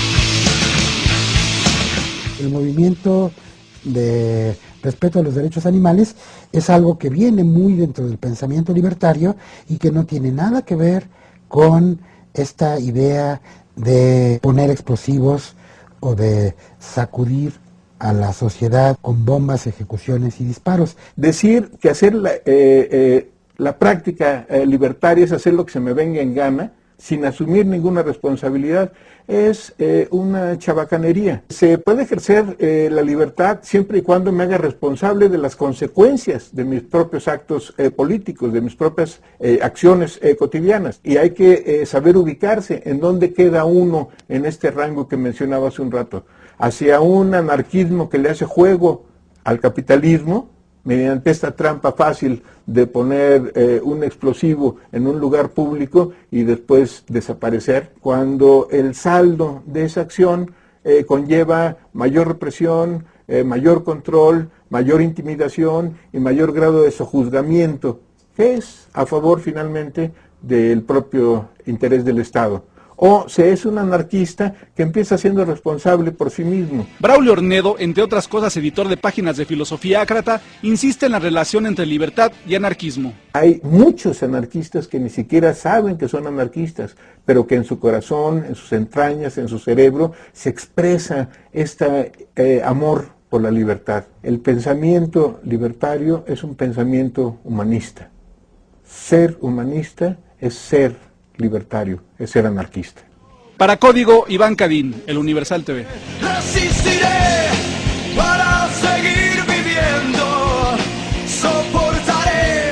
El movimiento de respeto a los derechos animales es algo que viene muy dentro del pensamiento libertario y que no tiene nada que ver con esta idea de poner explosivos o de sacudir a la sociedad con bombas, ejecuciones y disparos. Decir que hacer la, eh, eh, la práctica eh, libertaria es hacer lo que se me venga en gana, sin asumir ninguna responsabilidad, es eh, una chabacanería. Se puede ejercer eh, la libertad siempre y cuando me haga responsable de las consecuencias de mis propios actos eh, políticos, de mis propias eh, acciones eh, cotidianas. Y hay que eh, saber ubicarse en dónde queda uno en este rango que mencionaba hace un rato. Hacia un anarquismo que le hace juego al capitalismo, mediante esta trampa fácil de poner eh, un explosivo en un lugar público y después desaparecer, cuando el saldo de esa acción eh, conlleva mayor represión, eh, mayor control, mayor intimidación y mayor grado de sojuzgamiento, que es a favor finalmente del propio interés del Estado. O se es un anarquista que empieza siendo responsable por sí mismo. Braulio Ornedo, entre otras cosas editor de páginas de filosofía ácrata, insiste en la relación entre libertad y anarquismo. Hay muchos anarquistas que ni siquiera saben que son anarquistas, pero que en su corazón, en sus entrañas, en su cerebro, se expresa este eh, amor por la libertad. El pensamiento libertario es un pensamiento humanista. Ser humanista es ser libertario, es ser anarquista. Para Código, Iván Cadín, El Universal T V. Resistiré para seguir viviendo, soportaré.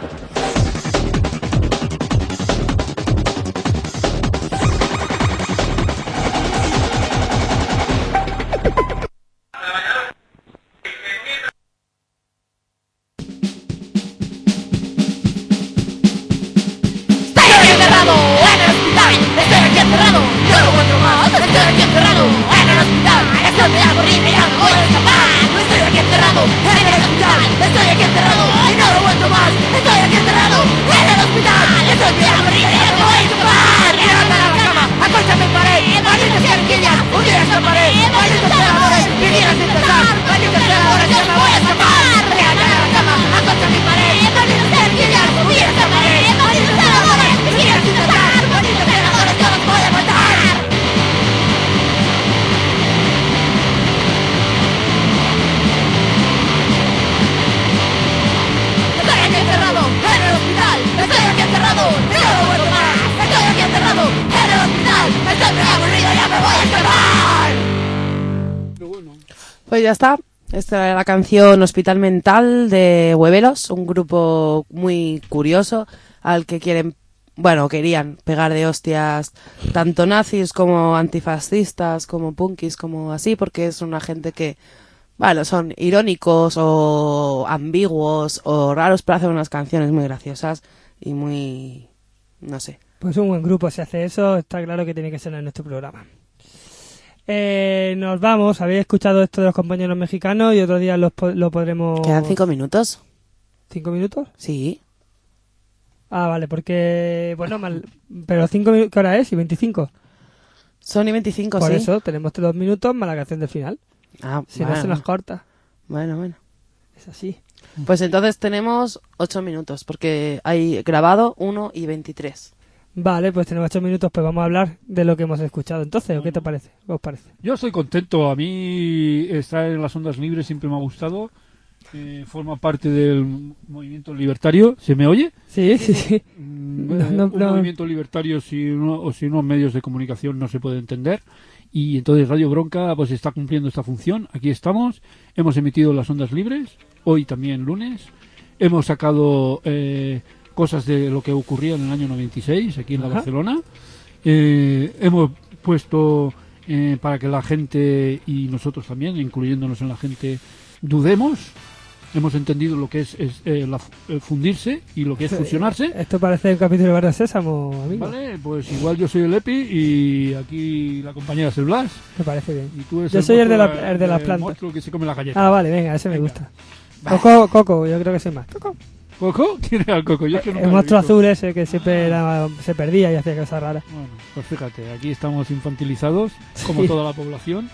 Estoy aquí encerrado en el hospital, estoy aquí encerrado, yo no encuentro más. Estoy aquí encerrado en el hospital, estoy muy aburrido y ya no voy a escapar. Estoy aquí encerrado en el hospital, estoy aquí encerrado y no lo aguanto más. Estoy aquí encerrado en el hospital, estoy muy aburrido y ya no voy a escapar. Llévame a la cama, acóstame en pared, malditos cerquillas, un día escaparé. Malditos celadores, vinieron sin pensar, malditos celadores, ya me voy a escapar. Llévame a la cama, acóstame en pared, malditos cerquillas, un día escaparé. Malditos celadores, vinieron sin pensar, malditos celadores, yo los voy a matar. Estoy aquí encerrado en el hospital, estoy aquí encerrado, no lo vuelvo más. Estoy aquí encerrado en el hospital, estoy muy aburrido, ya me voy a escapar. Pues ya está. Esta era la canción Hospital Mental de Huevelos, un grupo muy curioso al que quieren, bueno, querían pegar de hostias tanto nazis como antifascistas, como punkis, como así, porque es una gente que, bueno, son irónicos o ambiguos o raros, pero hacen unas canciones muy graciosas y muy, no sé. Pues un buen grupo, si hace eso, está claro que tiene que ser en nuestro programa. Eh, nos vamos, habéis escuchado esto de los compañeros mexicanos y otro día los po- lo podremos... ¿Quedan cinco minutos? ¿Cinco minutos? Sí. Ah, vale, porque... Bueno, mal... pero cinco minutos... ¿Qué hora es? ¿Y veinticinco? Son y veinticinco, Por sí. eso, tenemos dos minutos más la canción del final. Ah, Si bueno. no se nos corta. Bueno, bueno. Es así. Pues entonces tenemos ocho minutos, porque hay grabado uno y veintitrés. Vale, pues tenemos ocho minutos, pues vamos a hablar de lo que hemos escuchado entonces, ¿o qué te parece? ¿Qué os parece? Yo estoy contento. A mí estar en las ondas libres siempre me ha gustado. Eh, forma parte del movimiento libertario. ¿Se me oye? Sí, sí, sí. Mm, No, eh, no, un no. movimiento libertario sin uno, o sin unos medios de comunicación no se puede entender. Y entonces Radio Bronca pues está cumpliendo esta función. Aquí estamos. Hemos emitido las ondas libres. Hoy también lunes. Hemos sacado... Eh, cosas de lo que ocurría en el año noventa y seis aquí en la Ajá. Barcelona. Eh, hemos puesto eh, para que la gente y nosotros también, incluyéndonos en la gente, dudemos. Hemos entendido lo que es, es eh, la, eh, fundirse y lo que es fusionarse. Esto parece el capítulo de Barrio Sésamo, amigo. Vale, pues igual yo soy el Epi y aquí la compañera es el Blas. Me parece bien. Y tú eres Yo el soy el de, la, monstruo, el de las el plantas. monstruo que se come la galleta. Ah, vale, venga, ese me Venga. gusta. Coco, Coco, yo creo que soy más. Coco. ¿Coco? ¿Quién era el Coco? Yo es que nunca El lo he monstruo visto. azul ese que siempre era- se perdía y hacía cosas raras. Bueno, pues fíjate, aquí estamos infantilizados, como Sí. toda la población.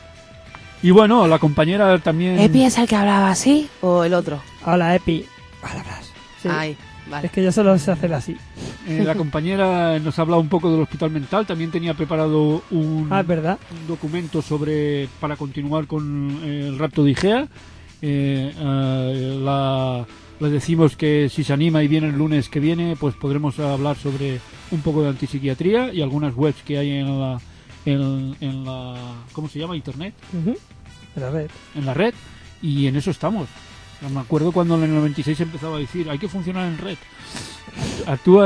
Y bueno, la compañera también... ¿Epi es el que hablaba así o el otro? Hola, Epi. Hola, Blas. Sí. Ay, vale. Es que yo solo sé hacer así. eh, la compañera nos ha hablado un poco del hospital mental, también tenía preparado un, Ah, es verdad. un documento sobre para continuar con eh, el rapto de Igea. Eh, eh, la, le decimos que si se anima y viene el lunes que viene, pues podremos hablar sobre un poco de antipsiquiatría y algunas webs que hay en la, en, en la ¿cómo se llama? Internet. Ujú. En la red. En la red, y en eso estamos. Me acuerdo cuando en el noventa y seis empezaba a decir hay que funcionar en red. Actúa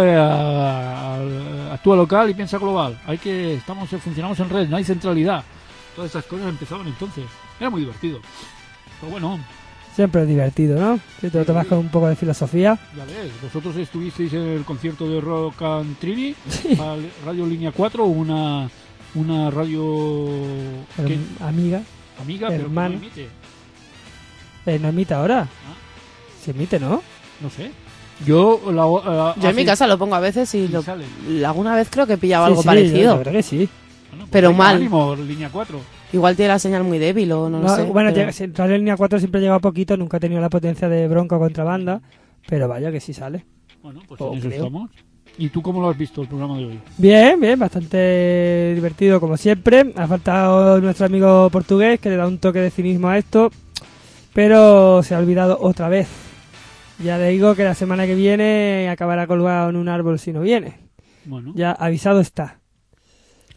a- actúa local y piensa global. Hay que estamos funcionamos en red, no hay centralidad. Todas esas cosas empezaban entonces. Era muy divertido. Pero bueno, Siempre es divertido, ¿no? Si te lo tomas con un poco de filosofía. ya ves, vosotros estuvisteis en el concierto de Rock and Trini, a Radio Línea cuatro, una una radio que- Herm- amiga. amiga, pero que no hermana. emite. Eh, ¿No emite ahora? Se emite, ¿no? No sé. Yo la, la- Yo en mi hace- casa lo pongo a veces y lo, sale. alguna vez creo que he pillado Sí, algo sí, parecido. yo creo que sí. Bueno, pues pero venga, mal. ánimo, Línea cuatro. Igual tiene la señal muy débil o no, lo No, sé. bueno, pero- llega- si- Radio Línea cuatro siempre llega poquito, nunca ha tenido la potencia de Bronca o Contrabanda, pero vaya que sí sale. Bueno, pues O en eso creo. estamos. ¿Y tú cómo lo has visto el programa de hoy? Bien, bien, bastante divertido como siempre. Ha faltado nuestro amigo portugués que le da un toque de cinismo a esto, pero se ha olvidado otra vez. Ya le digo que la semana que viene acabará colgado en un árbol si no viene. Bueno. Ya avisado está.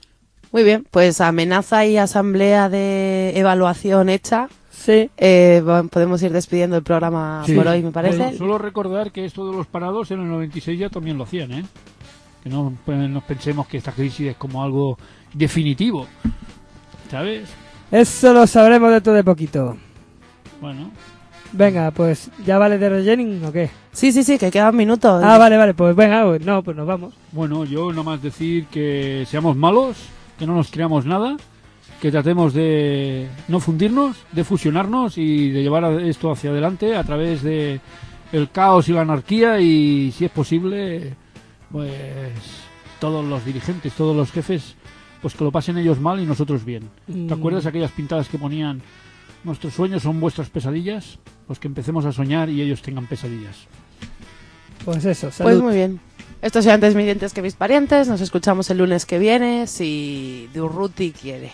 Muy bien, pues amenaza y asamblea de evaluación hecha. Sí. Eh, podemos ir despidiendo el programa Sí. por hoy, me parece. Bueno, solo recordar que esto de los parados en el noventa y seis ya también lo hacían, ¿eh? Que no pues, nos pensemos que esta crisis es como algo definitivo, ¿sabes? Eso lo sabremos dentro de poquito. Bueno. Venga, pues, ¿ya vale de rellening o qué? Sí, sí, sí, que quedan minutos. Ah, vale, vale, pues venga, pues, no, pues nos vamos. Bueno, yo nomás decir que seamos malos, que no nos creamos nada, que tratemos de no fundirnos, de fusionarnos y de llevar esto hacia adelante a través de el caos y la anarquía y, si es posible, pues todos los dirigentes, todos los jefes, pues que lo pasen ellos mal y nosotros bien. Mm. ¿Te acuerdas aquellas pintadas que ponían nuestros sueños son vuestras pesadillas? Pues que empecemos a soñar y ellos tengan pesadillas. Pues eso, salud. Pues muy bien. Estos son antes mis dientes que mis parientes. Nos escuchamos el lunes que viene, si Durruti quiere.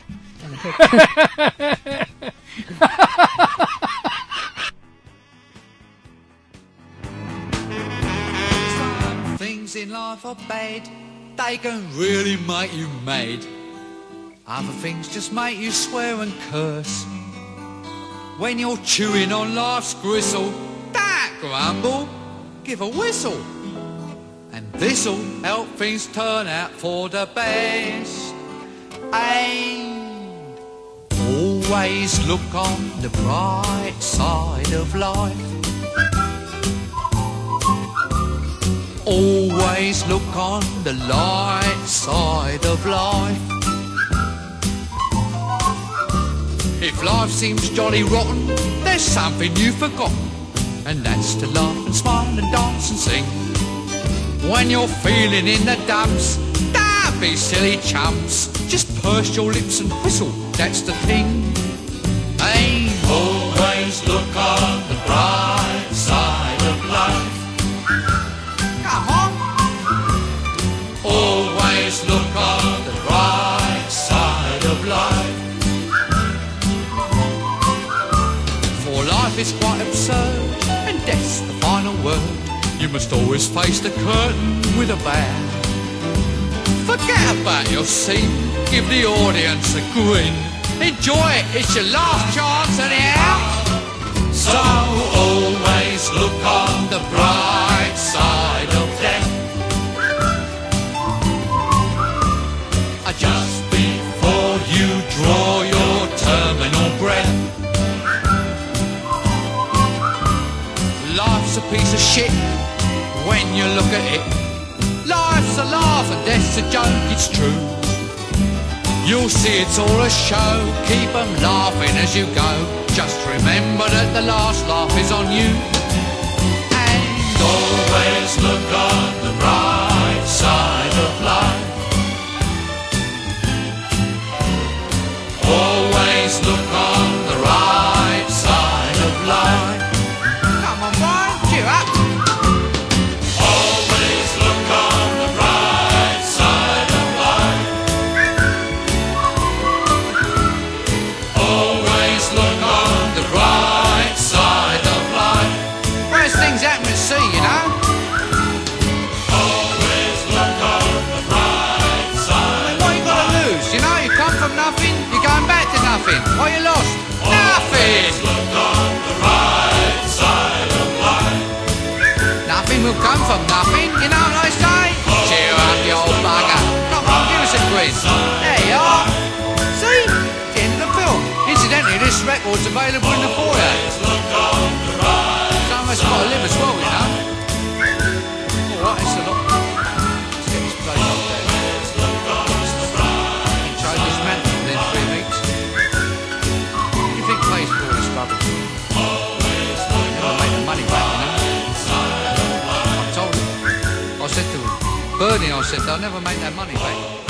Some things in life are bad, they can really make you mad. Other things just make you swear and curse. When you're chewing on life's gristle, don't grumble, give a whistle. And this'll help things turn out for the best. And always look on the bright side of life. Always look on the light side of life. If life seems jolly rotten, there's something you've forgotten, and that's to laugh and smile and dance and sing. When you're feeling in the dumps, don't be silly chumps, just purse your lips and whistle, that's the thing. Hey, always look on the bright side of life. Come on. Always look on the bright side of life. Life is quite absurd, and death's the final word. You must always face the curtain with a bow. Forget about your scene, give the audience a grin. Enjoy it, it's your last chance anyhow. So always look on the bright side of death. Just before you draw your terminal breath. Life's a piece of shit when you look at it. Life's a laugh and death's a joke, it's true. You'll see it's all a show, keep 'em laughing as you go. Just remember that the last laugh is on you. And always look on the bright side of life. Always look on the right side of life. Always look on the bright side of life. Always look on the bright side of life. Worst things happen at sea, you know. Always look on the bright side. I mean, what you got to lose? You know, you come from nothing, you're going back to nothing. What you lost? Nothing. Always look on the right side of life. Nothing will come from nothing, you know what I say? Cheer up, you old bugger. Come on, give us a quiz. There you are. See? It's the end of the film. Incidentally, this record's available in the foyer. Someone's got to live as well, you know. Alright, it's a lot. Let's get this place up there. Try this man within three weeks. What do you think pays for all this rubbish? Never make the money back, you know. I said to him, Bernie, I said, they'll never make that money back.